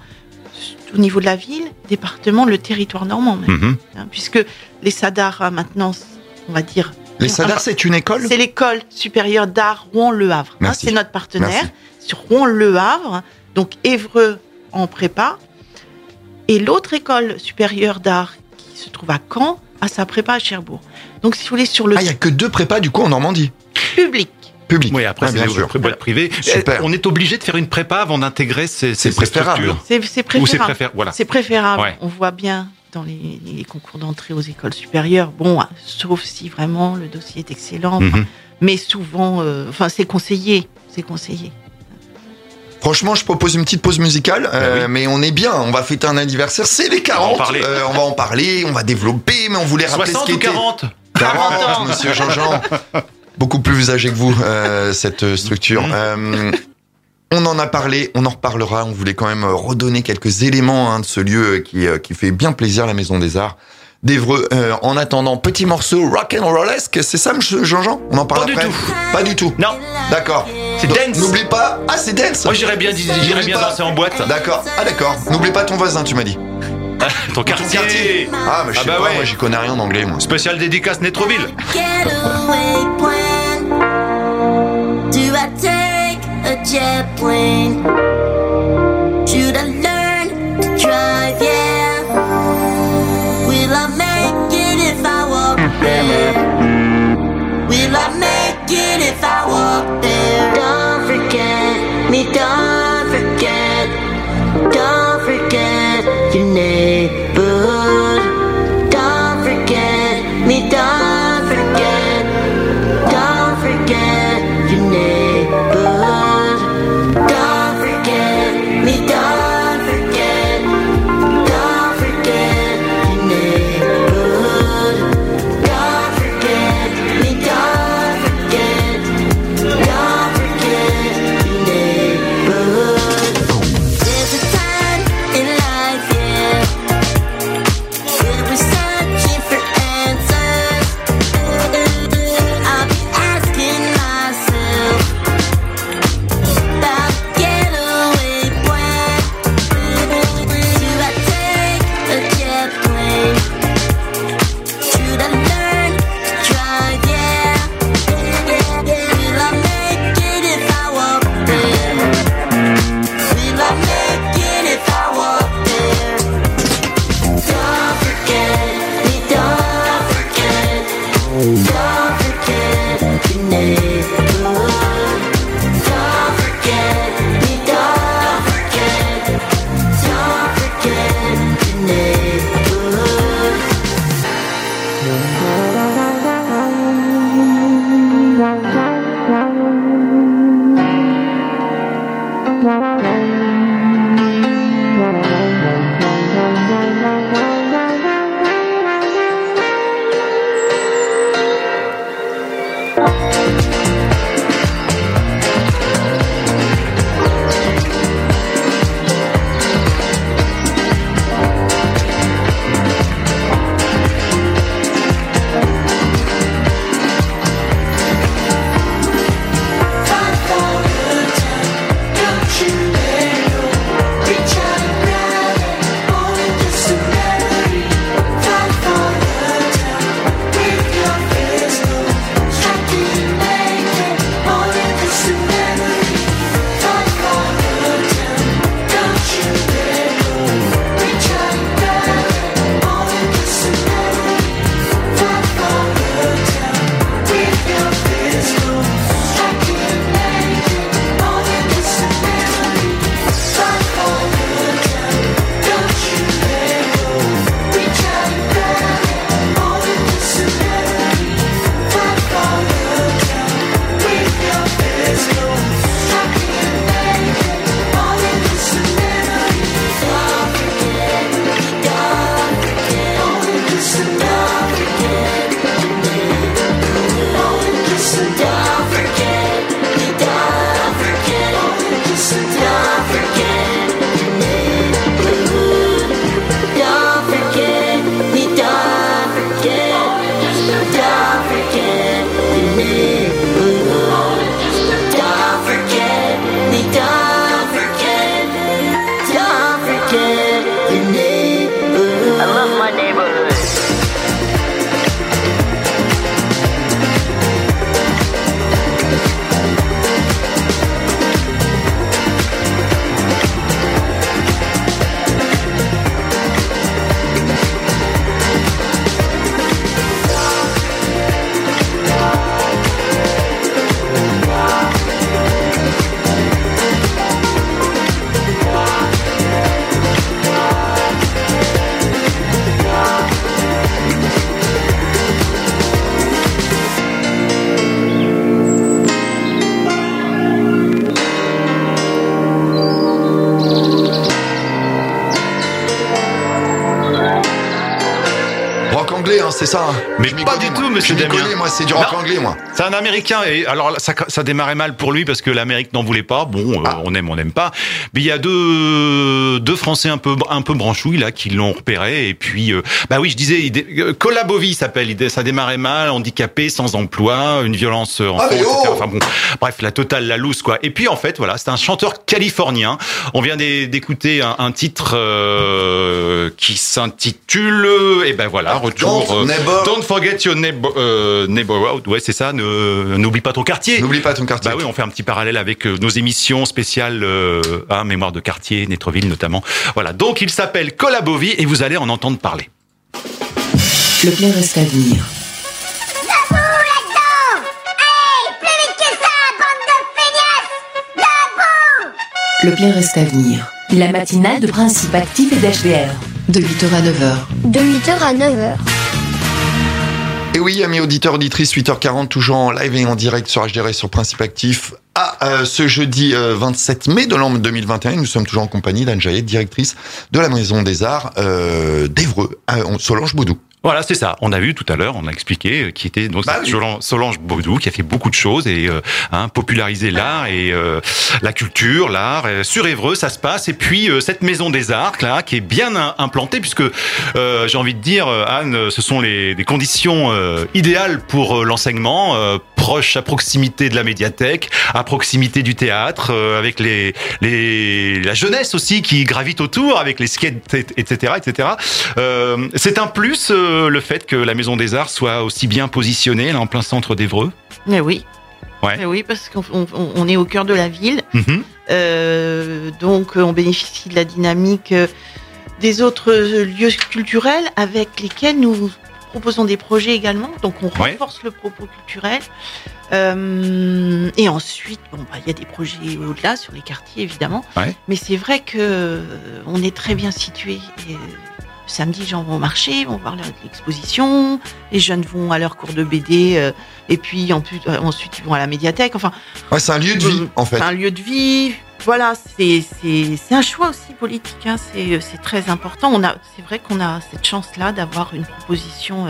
au niveau de la ville, département, le territoire normand même, mm-hmm. hein, puisque les SADAR hein, maintenant. On va dire. Les SADAR, c'est une école ? C'est l'école supérieure d'art Rouen-Le Havre. Hein, c'est notre partenaire Merci. Sur Rouen-Le Havre, donc Évreux en prépa. Et l'autre école supérieure d'art qui se trouve à Caen, a sa prépa à Cherbourg. Donc, si vous voulez, sur le. Ah, il n'y a que deux prépas du coup en Normandie ? Public. Public. Oui, après, ah, c'est bien sûr. Boîte privée. Super. On est obligé de faire une prépa avant d'intégrer ces, ces, ces structures. C'est, c'est préférable. Ou c'est préférable. Voilà. C'est préférable. Ouais. On voit bien. Dans les, les concours d'entrée aux écoles supérieures, bon, sauf si vraiment le dossier est excellent, mm-hmm. mais souvent, euh, enfin, c'est conseillé, c'est conseillé. Franchement, je propose une petite pause musicale, euh, oui. mais on est bien, on va fêter un anniversaire, c'est les quarante, on va en parler, euh, on va, en parler on va développer, mais on voulait rappeler ce qui était... quarante quarante, monsieur Jean-Jean, beaucoup plus âgé que vous, euh, cette structure. Mm-hmm. Euh, On en a parlé, on en reparlera. On voulait quand même redonner quelques éléments hein, de ce lieu qui, qui fait bien plaisir à la Maison des Arts d'Évreux. Euh, en attendant, petit morceau rock and rollesque, c'est ça, Jean-Jean ? On en parle Pas après ? du tout. Pas du tout. Non. D'accord. C'est Donc, dance. N'oublie pas. Ah, c'est dance. Moi, j'irais bien, j'irais bien danser en boîte. D'accord. Ah, d'accord. N'oublie pas ton voisin, tu m'as dit. Ton quartier. Ton quartier. Ah, mais je ah sais bah pas. Ouais. Moi, j'y connais rien en anglais, moi. Spécial dédicace Nétroville. A jet plane. Should I learn to drive? Yeah. Will I make it if I walk there? Will I make it if I walk there? Don't forget me, don't forget. Don't forget your neighborhood. Don't forget me, don't forget. Don't forget your neighborhood. Don't forget anglais, hein, c'est ça. Mais Je m'y pas connais, du moi. tout, monsieur Je m'y Damien. connais, moi, c'est du rock Non. anglais, moi. C'est un Américain et alors là, ça, ça démarrait mal pour lui parce que l'Amérique n'en voulait pas. Bon, euh, Ah. on aime, on n'aime pas. Mais il y a deux deux Français un peu un peu branchouilles là qui l'ont repéré et puis euh, bah oui, je disais, il dé- euh, Colabovi s'appelle. Il dé- Ça démarrait mal, handicapé, sans emploi, une violence en Ah, fond, mais et cetera. oh Enfin bon, bref, la totale, la loose quoi. Et puis en fait, voilà, c'est un chanteur californien. On vient d'é- d'écouter un, un titre euh, qui s'intitule et ben voilà, retour. Don't euh, Neighbor. Don't forget your neighbor, euh, neighborhood. Ouais, c'est ça. Ne, n'oublie pas ton quartier. N'oublie pas ton quartier. Bah oui, on fait un petit parallèle avec euh, nos émissions spéciales, euh, hein, mémoire de quartier, Netreville notamment. Voilà. Donc il s'appelle Colabovi et vous allez en entendre parler. Le bien reste à venir. Debout là-dedans! Hey, plus vite que ça, bande de feignasses! Debout! Le bien reste à venir. La matinale de Principe Actif et d'H D R. De huit heures à neuf heures. De huit heures à neuf heures. Et oui, amis auditeurs, auditrices, huit heures quarante, toujours en live et en direct sur H D R et sur Principe Actif. À euh, ce jeudi euh, vingt-sept mai de l'an deux mille vingt et un, nous sommes toujours en compagnie d'Anne Jaillet, directrice de la Maison des Arts euh, d'Évreux, à Solange Baudou. Voilà, c'est ça. On a vu tout à l'heure, on a expliqué euh, qui était donc Bah oui. Solange, Solange Baudou, qui a fait beaucoup de choses et euh, hein, popularisé l'art et euh, la culture, l'art euh, sur Évreux, ça se passe. Et puis euh, cette maison des arts, là, qui est bien im- implantée, puisque euh, j'ai envie de dire, euh, Anne, ce sont les, les conditions euh, idéales pour euh, l'enseignement, euh, proche à proximité de la médiathèque, à proximité du théâtre, euh, avec les, les la jeunesse aussi qui gravite autour, avec les skates, et cetera, et cetera. Euh, c'est un plus. Euh, le fait que la Maison des Arts soit aussi bien positionnée là en plein centre d'Évreux. Mais oui. Ouais. Mais oui, parce qu'on on- on est au cœur de la ville. Mhm. Euh, donc, euh, on bénéficie de la dynamique euh, des autres euh, lieux culturels avec lesquels nous proposons des projets également. Donc, on Ouais. renforce le propos culturel. Euh, et ensuite, bon, bah, il y a des projets au-delà, sur les quartiers, évidemment. Ouais. Mais c'est vrai que euh, on est très bien situé. Et, euh, samedi, les gens vont au marché, vont voir leur- l'exposition. Les jeunes vont à leur cours de B D. euh, et puis, en plus, euh, ensuite, ils vont à la médiathèque. Enfin, Ouais, c'est un lieu de vie, euh, en fait. c'est un lieu de vie. Voilà, c'est c'est c'est un choix aussi politique. Hein, c'est c'est très important. On a, c'est vrai qu'on a cette chance-là d'avoir une proposition euh,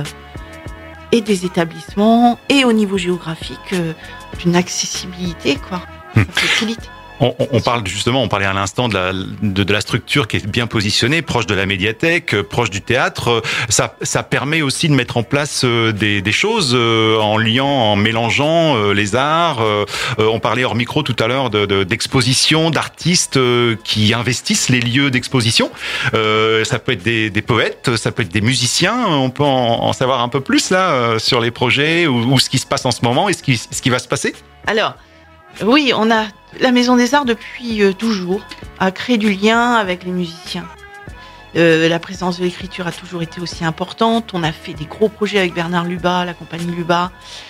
et des établissements et au niveau géographique euh, d'une accessibilité, quoi. Ça facilite. On, on- on parle justement, on parlait à l'instant de la, de, de la structure qui est bien positionnée, proche de la médiathèque, euh, proche du théâtre. Euh, Ça, ça permet aussi de mettre en place euh, des, des choses euh, en liant, en mélangeant euh, les arts. Euh, euh, on parlait hors micro tout à l'heure de, de, d'expositions, d'artistes euh, qui investissent les lieux d'exposition. Euh, ça peut être des, des poètes, ça peut être des musiciens. On peut en, en savoir un peu plus là euh, sur les projets ou, ou ce qui se passe en ce moment et ce qui, ce qui va se passer. Alors, oui, on a la Maison des Arts depuis euh, toujours a créé du lien avec les musiciens. Euh, la présence de l'écriture a toujours été aussi importante. On a fait des gros projets avec Bernard Lubat, la compagnie Lubat.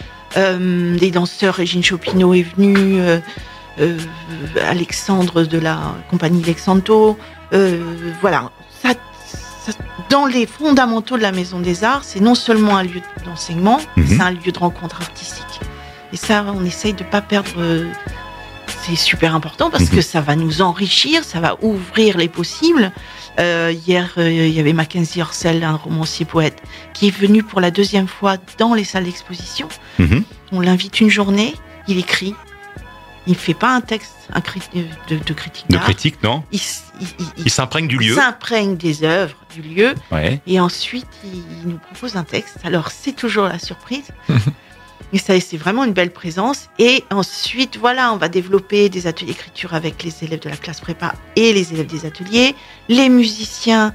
Euh, des danseurs, Régine Chopineau est venue, euh, euh, Alexandre de la compagnie Lexanto. Euh, voilà, ça, ça- dans les fondamentaux de la Maison des Arts, c'est non seulement un lieu d'enseignement, Mhm. c'est un lieu de rencontre artistique. Et ça, on essaye de pas perdre. euh, C'est super important parce que ça va nous enrichir, ça va ouvrir les possibles. Euh, hier, euh, il y avait Mackenzie Orsel, un romancier poète, qui est venu pour la deuxième fois dans les salles d'exposition. Mhm. On l'invite une journée, il écrit. Il ne fait pas un texte un cri- de, de critique De d'art. critique, non? Il, s- il- il- il Il s'imprègne du lieu. s'imprègne des œuvres, du lieu. Ouais. Et ensuite, il, il nous propose un texte. Alors, c'est toujours la surprise. Et ça, c'est vraiment une belle présence. Et ensuite, voilà, on va développer des ateliers d'écriture avec les élèves de la classe prépa et les élèves des ateliers. Les musiciens,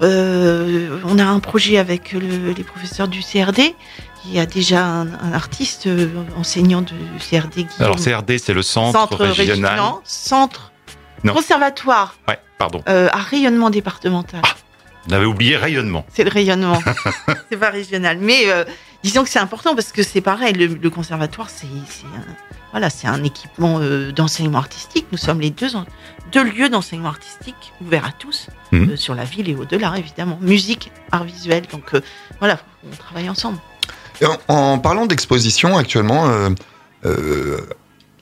euh, on a un projet avec le- les professeurs du C R D. Il y a déjà un, un artiste euh, enseignant du C R D. Guillaume. Alors C R D, c'est le centre, régional. non, centre Non. conservatoire Ouais, pardon. euh, à rayonnement départemental. On avait oublié rayonnement. C'est le rayonnement. C'est pas régional. Mais euh, disons que c'est important parce que c'est pareil, le, le conservatoire, c'est c'est un, voilà, c'est un équipement euh, d'enseignement artistique. Nous sommes les deux, en- deux lieux d'enseignement artistique ouverts à tous, Mhm. euh, sur la ville et au-delà, évidemment. Musique, art visuel. Donc euh, voilà, on travaille ensemble. Et en, en parlant d'exposition, actuellement, euh, euh,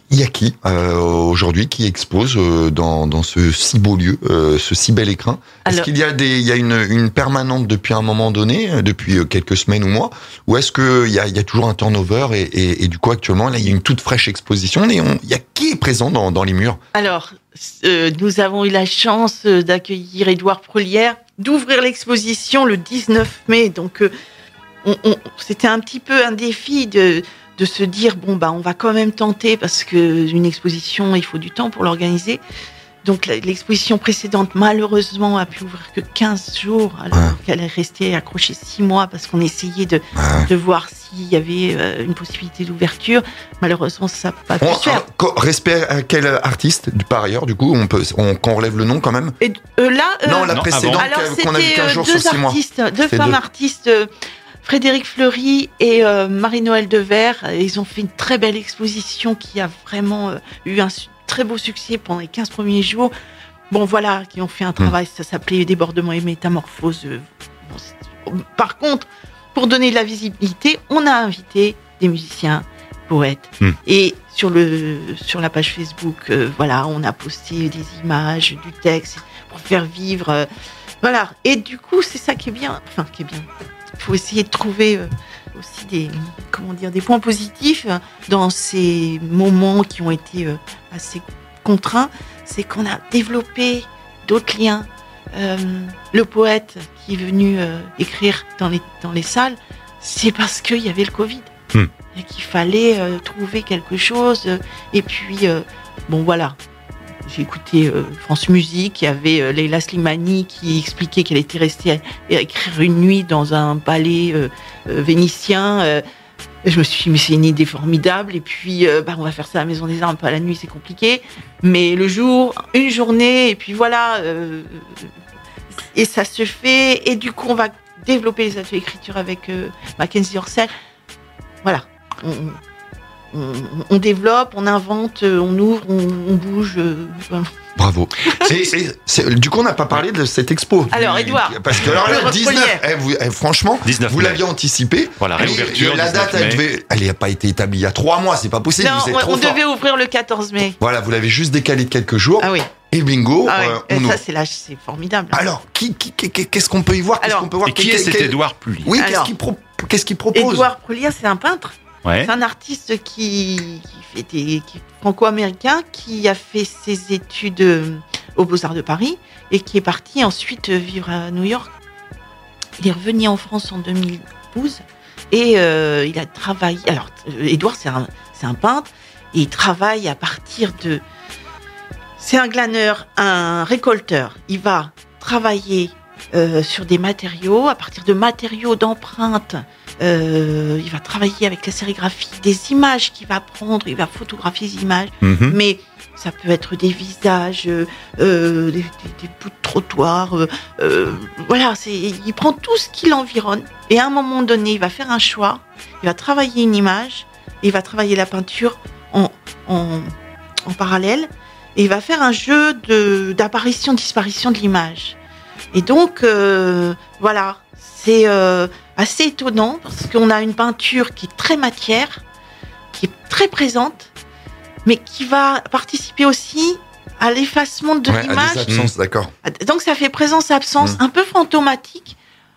il y a qui euh, aujourd'hui qui expose euh, dans, dans ce si beau lieu, euh, ce si bel écrin? Est-ce Alors- qu'il y a des, il y a une, une permanente depuis un moment donné, euh, depuis euh, quelques semaines ou mois, ou est-ce que il y a, il y a toujours un turnover et, et, et du coup actuellement là il y a une toute fraîche exposition et on, il y a qui est présent dans, dans les murs? Alors, euh, nous avons eu la chance euh, d'accueillir Édouard Prolière, d'ouvrir l'exposition le dix-neuf mai. Donc, euh, on, on- c'était un petit peu un défi de, de se dire, bon, bah, on va quand même tenter parce qu'une exposition, il faut du temps pour l'organiser. Donc, la- l'exposition précédente, malheureusement, a pu ouvrir que quinze jours, alors Ouais. qu'elle est restée accrochée six mois parce qu'on essayait de, Ouais. de voir s'il y avait euh, une possibilité d'ouverture. Malheureusement, ça n'a pas pu On- se faire. co- respect à quel artiste du- par ailleurs, du coup, on peut, on, qu'on relève le nom quand même? Et, euh, là, euh, Non, la non, précédente avant. alors qu'on a vu c'était quinze euh, jours deux sur six mois. artistes, deux C'était femmes deux. artistes, euh, Frédéric Fleury et euh, Marie-Noël Devers. Ils ont fait une très belle exposition qui a vraiment euh, eu un su- très beau succès pendant les quinze premiers jours. Bon, voilà, qui ont fait un travail, ça s'appelait Débordement et Métamorphose. euh, bon, c'est- Par contre, pour donner de la visibilité, on a invité des musiciens, poètes. Hmm. Et sur, le, sur la page Facebook, euh, voilà, on a posté des images, du texte pour faire vivre. euh, voilà. Et du coup, c'est ça qui est bien. Enfin, qui est bien. Il faut essayer de trouver euh, aussi des, comment dire, des points positifs dans ces moments qui ont été euh, assez contraints. C'est qu'on a développé d'autres liens. Euh, le poète qui est venu euh, écrire dans les, dans les salles, c'est parce qu'il y avait le Covid. Hmm. Et qu'il fallait euh, trouver quelque chose. euh, et puis, euh, bon, voilà. J'ai écouté euh, France Musique, il y avait euh, Leila Slimani qui expliquait qu'elle était restée à, à écrire une nuit dans un palais euh, euh, vénitien. euh, et je me suis dit, mais c'est une idée formidable. Et puis, euh, bah, on va faire ça à la Maison des Arts, pas la nuit, c'est compliqué. Mais le jour, une journée, et puis voilà. euh, et ça se fait. Et du coup, on va développer les ateliers d'écriture avec euh, Mackenzie Orsel. Voilà. On, on, on développe, on invente, on ouvre, on, on bouge. euh, voilà. Bravo. C'est, c'est, c'est- du coup, on n'a pas parlé de cette expo. Alors, Édouard. Parce que alors là, Le dix-neuf, Prolière. eh, vous- eh, franchement, dix-neuf vous mai. l'aviez anticipé. Voilà, mais réouverture, La date, dix-neuf elle mai. devait, elle n'a pas été établie il y a trois mois, c'est pas possible. Non, vous êtes on, trop on fort. devait ouvrir le quatorze mai. Voilà, vous l'avez juste décalé de quelques jours. Ah oui. Et bingo, Ah oui. euh, Et on ça, ouvre. c'est là, c'est formidable. Alors, qui, qui, qui- qu'est-ce qu'on peut y voir? Qu'est-ce Alors, qu'on peut voir? Et qui Quel- est cet quel- Édouard Pully? Oui, qu'est-ce Alors, qu'il, pro- qu'est-ce qu'il propose? Édouard Prolière, c'est un peintre. Ouais. C'est un artiste qui, qui fait des, qui est franco-américain, qui a fait ses études euh, aux Beaux-Arts de Paris et qui est parti ensuite vivre à New York. Il est revenu en France en deux mille douze et euh, il a travaillé. Alors, euh, Édouard, c'est un, c'est un peintre et il travaille à partir de. C'est un glaneur, un récolteur. Il va travailler euh, sur des matériaux, à partir de matériaux d'empreintes. Euh, il va travailler avec la sérigraphie, des images qu'il va prendre, il va photographier les images, Mhm. mais ça peut être des visages, euh, euh, des, des- des bouts de trottoir, euh, euh, voilà, c'est, il prend tout ce qui l'environne et à un moment donné, il va faire un choix, il va travailler une image, et il va travailler la peinture en, en, en parallèle et il va faire un jeu de, d'apparition-disparition de l'image. Et donc, euh, voilà, c'est euh, assez étonnant parce qu'on a une peinture qui est très matière, qui est très présente, mais qui va participer aussi à l'effacement de Ouais, à l'image. des absences, d'accord. Donc ça fait présence-absence, Mm. un peu fantomatique.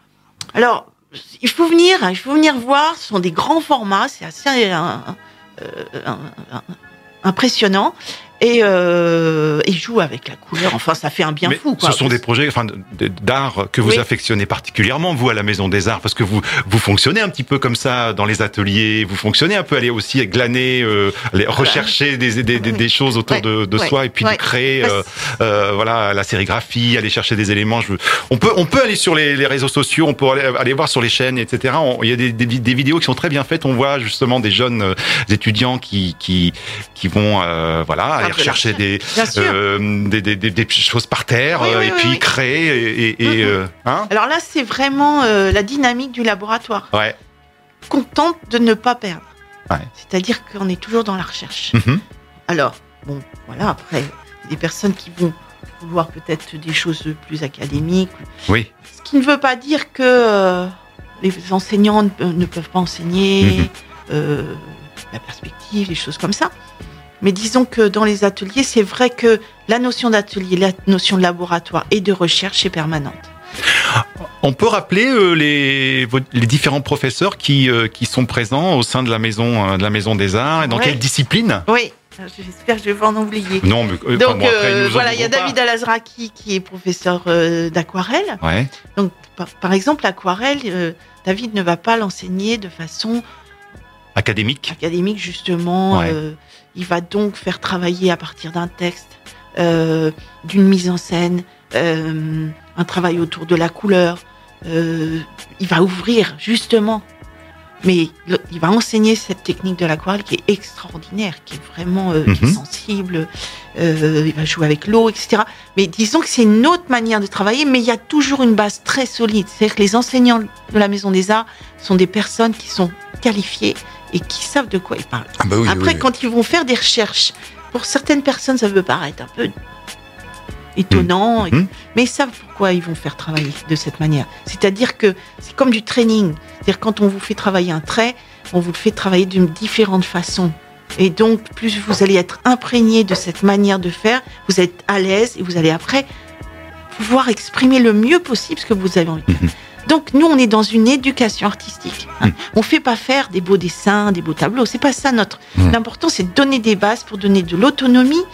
Alors, il faut venir, il faut venir voir. Ce sont des grands formats, c'est assez euh, euh, euh, impressionnant. Et euh, il joue avec la couleur. Enfin, ça fait un bien Mais fou. Quoi. ce sont des projets enfin, de- de- d'art que vous Oui. affectionnez particulièrement, vous, à la Maison des Arts, parce que vous, vous fonctionnez un petit peu comme ça dans les ateliers, vous fonctionnez un peu, aller aussi glaner, euh, aller rechercher des, des, des, des choses autour Ouais. de, de Ouais. soi et puis Ouais. de créer Ouais. euh, euh, voilà, la sérigraphie, aller chercher des éléments. Je, on, peut, on peut aller sur les, les réseaux sociaux, on peut aller, aller voir sur les chaînes, et cetera. On- Il y a des, des, des vidéos qui sont très bien faites. On voit justement des jeunes euh, étudiants qui, qui, qui vont euh, voilà, aller de la rechercher des, Bien sûr. euh, des, des, des, des choses par terre Oui, euh, oui, et oui, puis oui. créer et, et, et, Mhm. euh, hein Alors là, c'est vraiment euh, la dynamique du laboratoire ouais. qu'on tente de ne pas perdre. Ouais. C'est-à-dire qu'on est toujours dans la recherche. Mhm. Alors, bon, voilà, après, il y a des personnes qui vont vouloir peut-être des choses plus académiques. Oui. Ce qui ne veut pas dire que euh, les enseignants ne, ne peuvent pas enseigner, Mhm. euh, la perspective, des choses comme ça. Mais disons que dans les ateliers, c'est vrai que la notion d'atelier, la notion de laboratoire et de recherche est permanente. On peut rappeler euh, les, les différents professeurs qui, euh, qui sont présents au sein de la maison, euh, de la maison des Arts et dans Ouais. quelle discipline? Oui, j'espère que je vais pas en oublier. Non, mais euh, Donc enfin, bon, après, euh, nous en voilà, il y a ouvrons pas. David Alazraki qui est professeur euh, d'aquarelle. Ouais. Donc par, par exemple, l'aquarelle, euh, David ne va pas l'enseigner de façon Académique. académique justement. Ouais. Euh, il va donc faire travailler à partir d'un texte, euh, d'une mise en scène, euh, un travail autour de la couleur. Euh, il va ouvrir justement, mais le- il va enseigner cette technique de l'aquarelle qui est extraordinaire, qui est vraiment euh, qui est Mhm. sensible. Euh, il va jouer avec l'eau, et cetera. Mais disons que c'est une autre manière de travailler, mais il y a toujours une base très solide. C'est-à-dire que les enseignants de la Maison des Arts sont des personnes qui sont qualifiées et qui savent de quoi ils parlent. Ah bah oui, Après, oui, oui. quand ils vont faire des recherches, pour certaines personnes, ça peut paraître un peu étonnant, Mhm. mais ils savent pourquoi ils vont faire travailler de cette manière. C'est-à-dire que c'est comme du training. C'est-à-dire quand on vous fait travailler un trait, on vous le fait travailler d'une différente façon. Et donc, plus vous allez être imprégné de cette manière de faire, vous êtes à l'aise et vous allez après pouvoir exprimer le mieux possible ce que vous avez envie de faire. Donc, nous, on est dans une éducation artistique. Hein. On ne fait pas faire des beaux dessins, des beaux tableaux. C'est pas ça notre. L'important, c'est de donner des bases pour donner de l'autonomie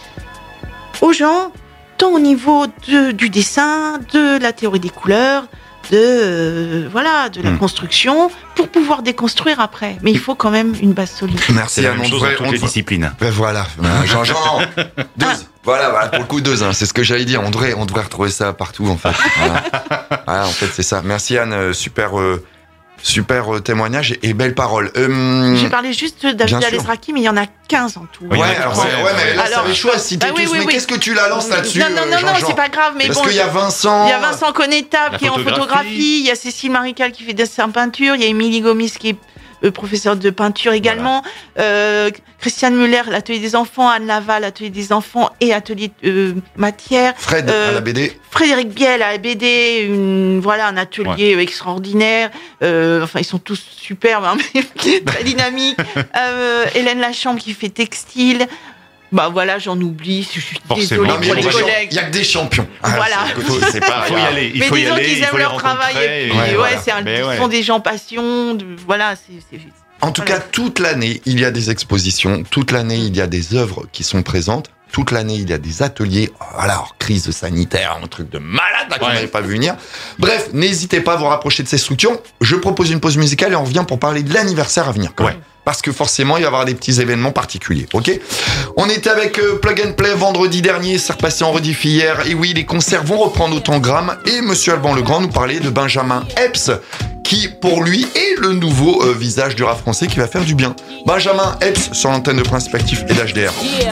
aux gens, tant au niveau de, du dessin, de la théorie des couleurs, de euh, voilà, de la Mm. construction, pour pouvoir déconstruire après. Mais il faut quand même une base solide. Merci C'est la Anne, même on chose devrait- dans toutes on les devrait- disciplines. Ben voilà, ben, Jean-Jean, deux. Voilà, voilà, pour le coup, deux, hein, c'est ce que j'allais dire. On devrait, on devrait retrouver ça partout, en fait. Voilà, Voilà, en fait, c'est ça. Merci Anne, euh, super, euh, super euh, témoignage et, et belle parole. Euh, J'ai parlé juste de bien David sûr. Alazraki, mais il y en a quinze en tout. Ouais, alors, c'est- ouais, mais là, Alors, ça va être chaud à citer bah oui, tous. oui, mais oui. qu'est-ce que tu la lances là-dessus, Non, non, euh, non, non, Jean-Jean c'est pas grave. Mais Parce bon, qu'il y a Vincent. Il y a Vincent Connétable La qui est en photographie. photographie. Il y a Cécile Marical qui fait dessin peinture. Il y a Émilie Gomis qui est euh, professeure de peinture également. Euh, Christiane Muller, l'atelier des enfants. Anne Laval, l'atelier des enfants et atelier euh, matière. Fred Euh, à la B D. Frédéric Biel à la B D, une, voilà, un atelier extraordinaire. Euh, enfin, ils sont tous superbes, hein, mais très dynamiques. Euh, Hélène Lachambre qui fait textile. Bah voilà, j'en oublie. Je suis désolée Non, mais il y pour a les des champ- collègues. il y a que des champions. Ah, Voilà. c'est- écoute, c'est pas Il faut y grave. aller, il Mais faut y disons aller, qu'ils il faut aiment les leur travail. rencontrer. Et puis, Ouais, ouais, voilà. c'est un, Mais ils ouais. sont des gens passion. De, voilà, c'est. c'est- En tout cas, toute l'année, il y a des expositions. Toute l'année, il y a des œuvres qui sont présentes. Toute l'année, il y a des ateliers. Voilà, alors, crise sanitaire, un truc de malade là qu'on Ouais. n'avait pas vu venir. Bref, n'hésitez pas à vous rapprocher de ces structures. Je propose une pause musicale et on revient pour parler de l'anniversaire à venir. Quand même. Parce que forcément, il va y avoir des petits événements particuliers. Ok. On était avec euh, Plug and Play vendredi dernier. C'est repassé en rediff hier. Et oui, les concerts vont reprendre au Tangram. Et Monsieur Alban Legrand nous parlait de Benjamin Epps, qui, pour lui, est le nouveau euh, visage du rap français qui va faire du bien. Benjamin Epps sur l'antenne de Principe Actif et d'H D R. Yeah,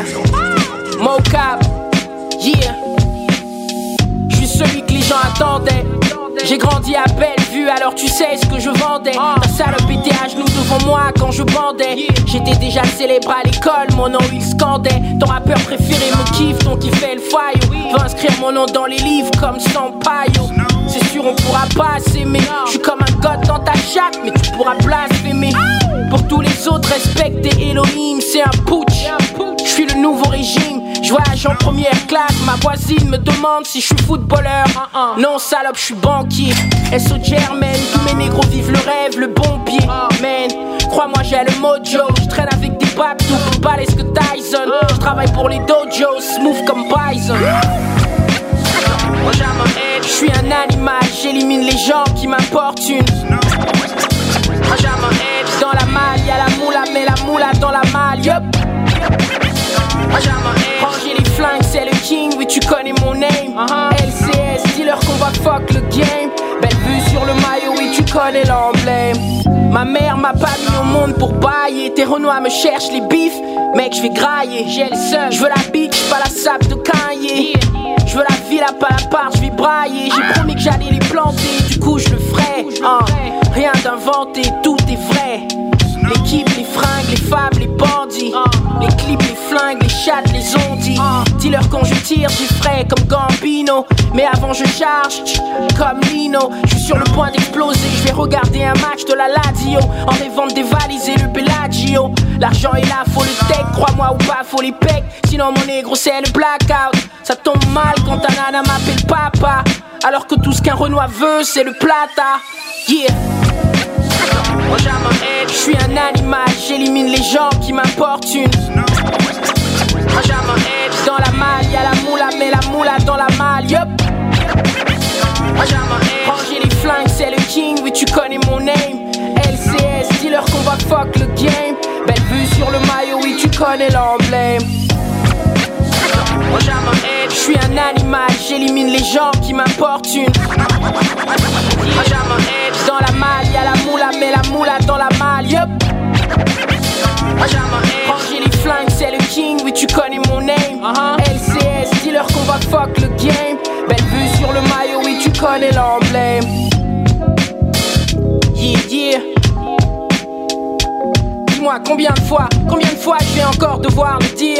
Mocap, yeah. Je suis celui que les gens attendaient. J'ai grandi à Bellevue, alors tu sais ce que je vendais. Ta salope était à genoux devant moi quand je bandais. J'étais déjà célèbre à l'école, mon nom il scandait. Ton rappeur préféré me kiffe, ton kiff fait le faillot. Veux inscrire mon nom dans les livres comme Sampaio. C'est sûr on pourra pas s'aimer. Je suis comme un god dans ta chatte, mais tu pourras blasphémer. Pour tous les autres, respecter Elohim, c'est un putsch. Je suis le nouveau régime, je voyage en première classe. Ma voisine me demande si je suis footballeur. Non salope, je suis banquier. S O Germaine, tous mes négros vivent le rêve, le bon pied. Man, crois-moi j'ai le mojo. Je traîne avec des babtous plus balèzes que Tyson. Je travaille pour les dojos, smooth comme Bison. Je suis un animal, j'élimine les gens qui m'importunent. Dans la malle, y'a la moula, mais la moula dans la malle, yup. Ranger les flingues, c'est le king, oui tu connais mon name. L C S, dis-leur qu'on va fuck le game. Belle vue sur le maillot, oui tu connais l'emblème. Ma mère m'a pas mis au monde pour bailler. Tes renois me cherchent les bifs, mec je vais grailler. J'ai le seul, je veux la bitch, pas la sape de Kanye. Je veux la villa, pas la part, je vais brailler. J'ai promis que j'allais les planter, du coup je le ferai. Hein. Rien d'inventé, tout est vrai. L'équipe, les fringues, les femmes, les bandits. Les clips, les flingues, les chattes, les ondis. Dis-leur quand je tire, j'y ferai comme Gambino. Mais avant je charge, comme Lino. Je suis sur le point d'exploser, je vais regarder un match de la Lazio en rêvant de dévaliser le Bellagio. L'argent est là, faut le tech, crois-moi ou pas, faut les pecs. Sinon mon négro c'est le blackout. Ça tombe mal quand ta nana m'appelle papa, alors que tout ce qu'un Renoir veut c'est le plata. Yeah. Je suis un animal, j'élimine les gens qui m'importunent. Dans la malle, y'a la moula, mais la moula dans la malle, yup. Ranger les flingues, c'est le king, oui tu connais mon name. L C S, dis-leur qu'on va fuck le game. Belle vue sur le maillot, oui tu connais l'emblème. Je suis un animal, j'élimine les gens qui m'importunent. Dans la malle, y'a la moula, mais la moula dans la malle, yup. Ranger les flingues, c'est le king, oui tu connais mon name. uh-huh. L C S, dis-leur qu'on va fuck le game. Belle vue sur le maillot, oui tu connais l'emblème. Yeah, yeah. Dis-moi combien de fois, combien de fois je vais encore devoir le dire.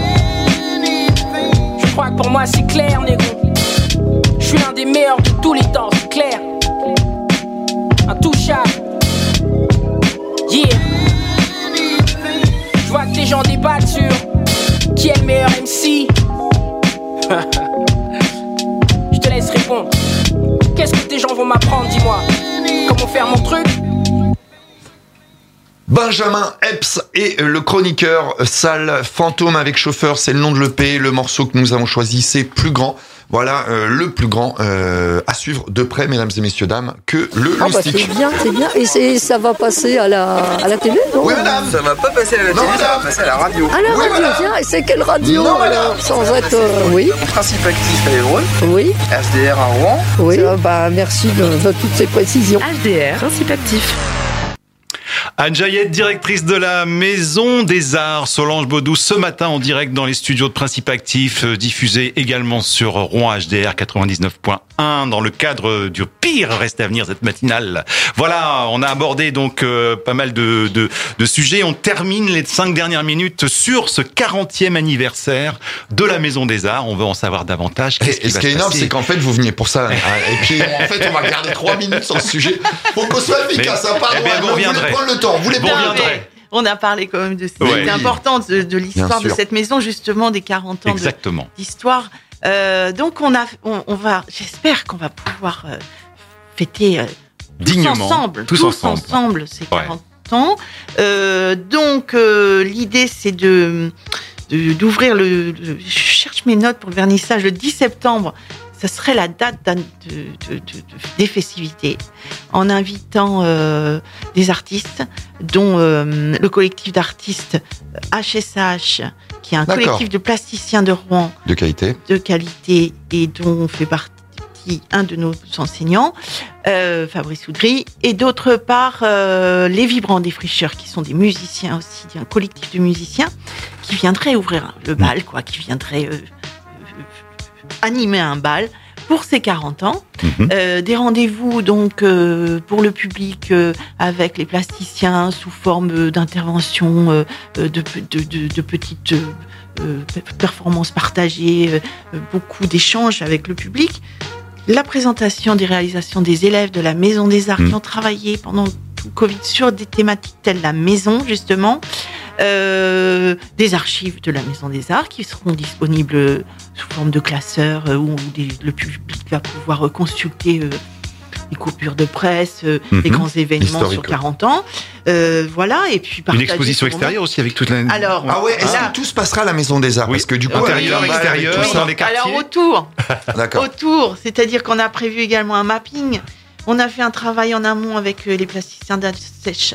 Je crois que pour moi c'est clair, négro. Je suis l'un des meilleurs de tous les temps, c'est clair. Intouchable. Yeah. Je vois que tes gens débattent sur qui est le meilleur M C. Je te laisse répondre. Qu'est-ce que tes gens vont m'apprendre, dis-moi. Comment faire mon truc? Benjamin Epps et le chroniqueur Sale Fantôme avec chauffeur, c'est le nom de l'E P. Le morceau que nous avons choisi, c'est Plus Grand. Voilà, euh, le plus grand euh, à suivre de près, mesdames et messieurs, dames, que le ah bah loustic. C'est bien, c'est bien. Et c'est, ça va passer à la, à la télé, non? Oui, madame. Ça va pas passer à la télé, ça va passer à la radio. À la oui, radio, madame. tiens, et c'est quelle radio non, alors, sans être... Euh, oui. Principe actif à Évreux. Oui. H D R à Rouen. Oui, euh, bah, merci de, de toutes ces précisions. H D R, principe actif. Anne Jaillette, directrice de la Maison des Arts, Solange Baudou, ce matin en direct dans les studios de Principe Actif, diffusé également sur Rouen H D R quatre-vingt-dix-neuf point un dans le cadre du pire reste à venir cette matinale. Voilà, on a abordé donc euh, pas mal de, de, de sujets. On termine les cinq dernières minutes sur ce quarantième anniversaire de la Maison des Arts. On veut en savoir davantage. Qu'est-ce et, qui et ce va qui est se énorme, passer c'est qu'en fait, vous veniez pour ça. Et puis, en fait, on va garder trois minutes sur le sujet. Faut qu'on soit efficace, hein, pardon. Eh bien, vous vous voulez reviendrez. prendre le temps. Vous voulez Vous prendre le reviendrez. temps. On a parlé quand même de ce Ouais. qui est important de, de l'histoire Bien de sûr. cette maison, justement des quarante ans de- Exactement. d'histoire. Euh, donc on a, on, on va, j'espère qu'on va pouvoir euh, fêter euh, tous Dignement. ensemble, Tous ensemble. ensemble ces Ouais. quarante ans. Euh, donc euh, l'idée c'est de de- d'ouvrir le, le- je cherche mes notes pour le vernissage le dix septembre. Ça serait la date d'un- de, de- de- de- des festivités, en invitant euh, des artistes, dont euh, le collectif d'artistes H S H, qui est un D'accord. collectif de plasticiens de Rouen De qualité. de qualité et dont fait partie un de nos enseignants, euh, Fabrice Oudry, et d'autre part euh, les Vibrants Défricheurs, qui sont des musiciens aussi, un collectif de musiciens qui viendraient ouvrir le bal, quoi, qui viendraient euh, animer un bal pour ses quarante ans. Mhm. Euh, des rendez-vous donc euh, pour le public euh, avec les plasticiens sous forme d'intervention, euh, de, de, de, de petites euh, euh, performances partagées, euh, beaucoup d'échanges avec le public. La présentation des réalisations des élèves de la Maison des Arts Mhm. qui ont travaillé pendant tout le Covid sur des thématiques telles la maison, justement. Euh, des archives de la Maison des Arts qui seront disponibles sous forme de classeurs euh, où des- le public va pouvoir euh, consulter euh, les coupures de presse, euh, Mhm. les grands événements Historique, sur ouais. quarante ans. Euh, voilà, et puis Une partager exposition ce moment. extérieure aussi avec toute la... Alors, Ah ouais, est-ce là- que tout se passera à la Maison des Arts? Oui. Parce que du coup, Intérieur, avec un bal, avec extérieur, tout ça. dans les quartiers. Alors autour, D'accord. autour, c'est-à-dire qu'on a prévu également un mapping. On a fait un travail en amont avec euh, les plasticiens d'H S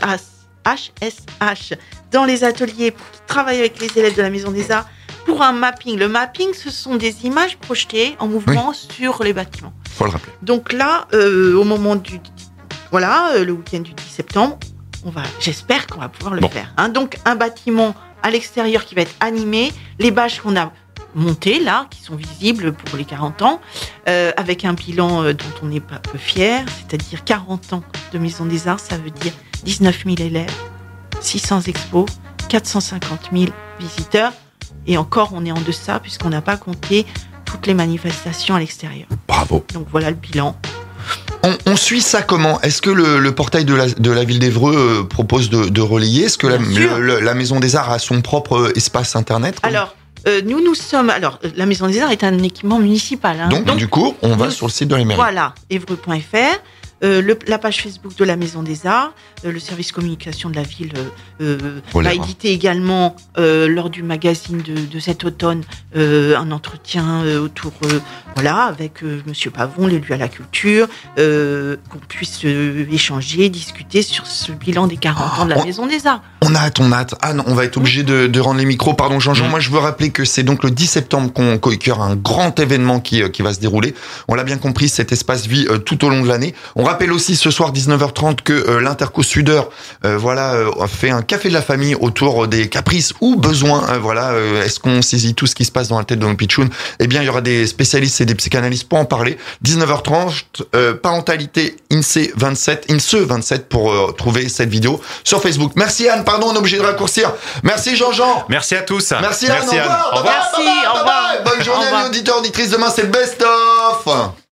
H dans les ateliers pour qu'ils travaillent avec les élèves de la Maison des Arts pour un mapping. Le mapping, ce sont des images projetées en mouvement sur les bâtiments. Faut le rappeler. Donc là, euh, au moment du, voilà, euh, le week-end du dix septembre, on va, j'espère qu'on va pouvoir le Bon. faire. Hein. Donc un bâtiment à l'extérieur qui va être animé, les bâches qu'on a montées là, qui sont visibles pour les quarante ans, euh, avec un bilan euh, dont on n'est pas peu fier, c'est-à-dire quarante ans de Maison des Arts, ça veut dire dix-neuf mille élèves. six cents expos, quatre cent cinquante mille visiteurs. Et encore, on est en deçà puisqu'on n'a pas compté toutes les manifestations à l'extérieur. Bravo. Donc voilà le bilan. On, on suit ça comment ? Est-ce que le, le portail de la, de la ville d'Évreux euh, propose de, de relayer ? Est-ce que la, le, le, la Maison des Arts a son propre espace internet ? Alors, euh, nous, nous sommes... Alors, la Maison des Arts est un équipement municipal. Hein. Donc, Donc, du coup, on va nous, sur le site de la mairie. Voilà, évreux point f r. Euh, le, la page Facebook de la Maison des Arts, euh, le service communication de la ville euh, euh, a édité également euh, lors du magazine de, de cet automne euh, un entretien euh, autour, euh, voilà, avec euh, Monsieur Pavon, l'élu à la culture, euh, qu'on puisse euh, échanger, discuter sur ce bilan des quarante ans de la on, Maison des Arts. On a hâte, on a hâte. Ah non, on va être obligé de, de rendre les micros. Pardon Jean-Jean, mmh. moi je veux rappeler que c'est donc le dix septembre qu'on, qu'il y aura un grand événement qui, qui va se dérouler. On l'a bien compris, cet espace vit euh, tout au long de l'année. On rappelle aussi ce soir dix-neuf heures trente que euh, l'Interco Sudeur euh, voilà, euh, a fait un café de la famille autour des caprices ou besoins. Euh, voilà, euh, est-ce qu'on saisit tout ce qui se passe dans la tête de nos pitchouns ? Eh bien, il y aura des spécialistes et des psychanalystes pour en parler. dix-neuf heures trente, euh, parentalité I N S E E vingt-sept, I N S E E vingt-sept pour euh, trouver cette vidéo sur Facebook. Merci Anne, pardon, on est obligé de raccourcir. Merci Jean-Jean. Merci à tous. Merci Anne, Merci au revoir. Anne. Au revoir. Merci, au revoir. Bonne journée à amis auditeurs, auditrices. Demain, c'est le best-of.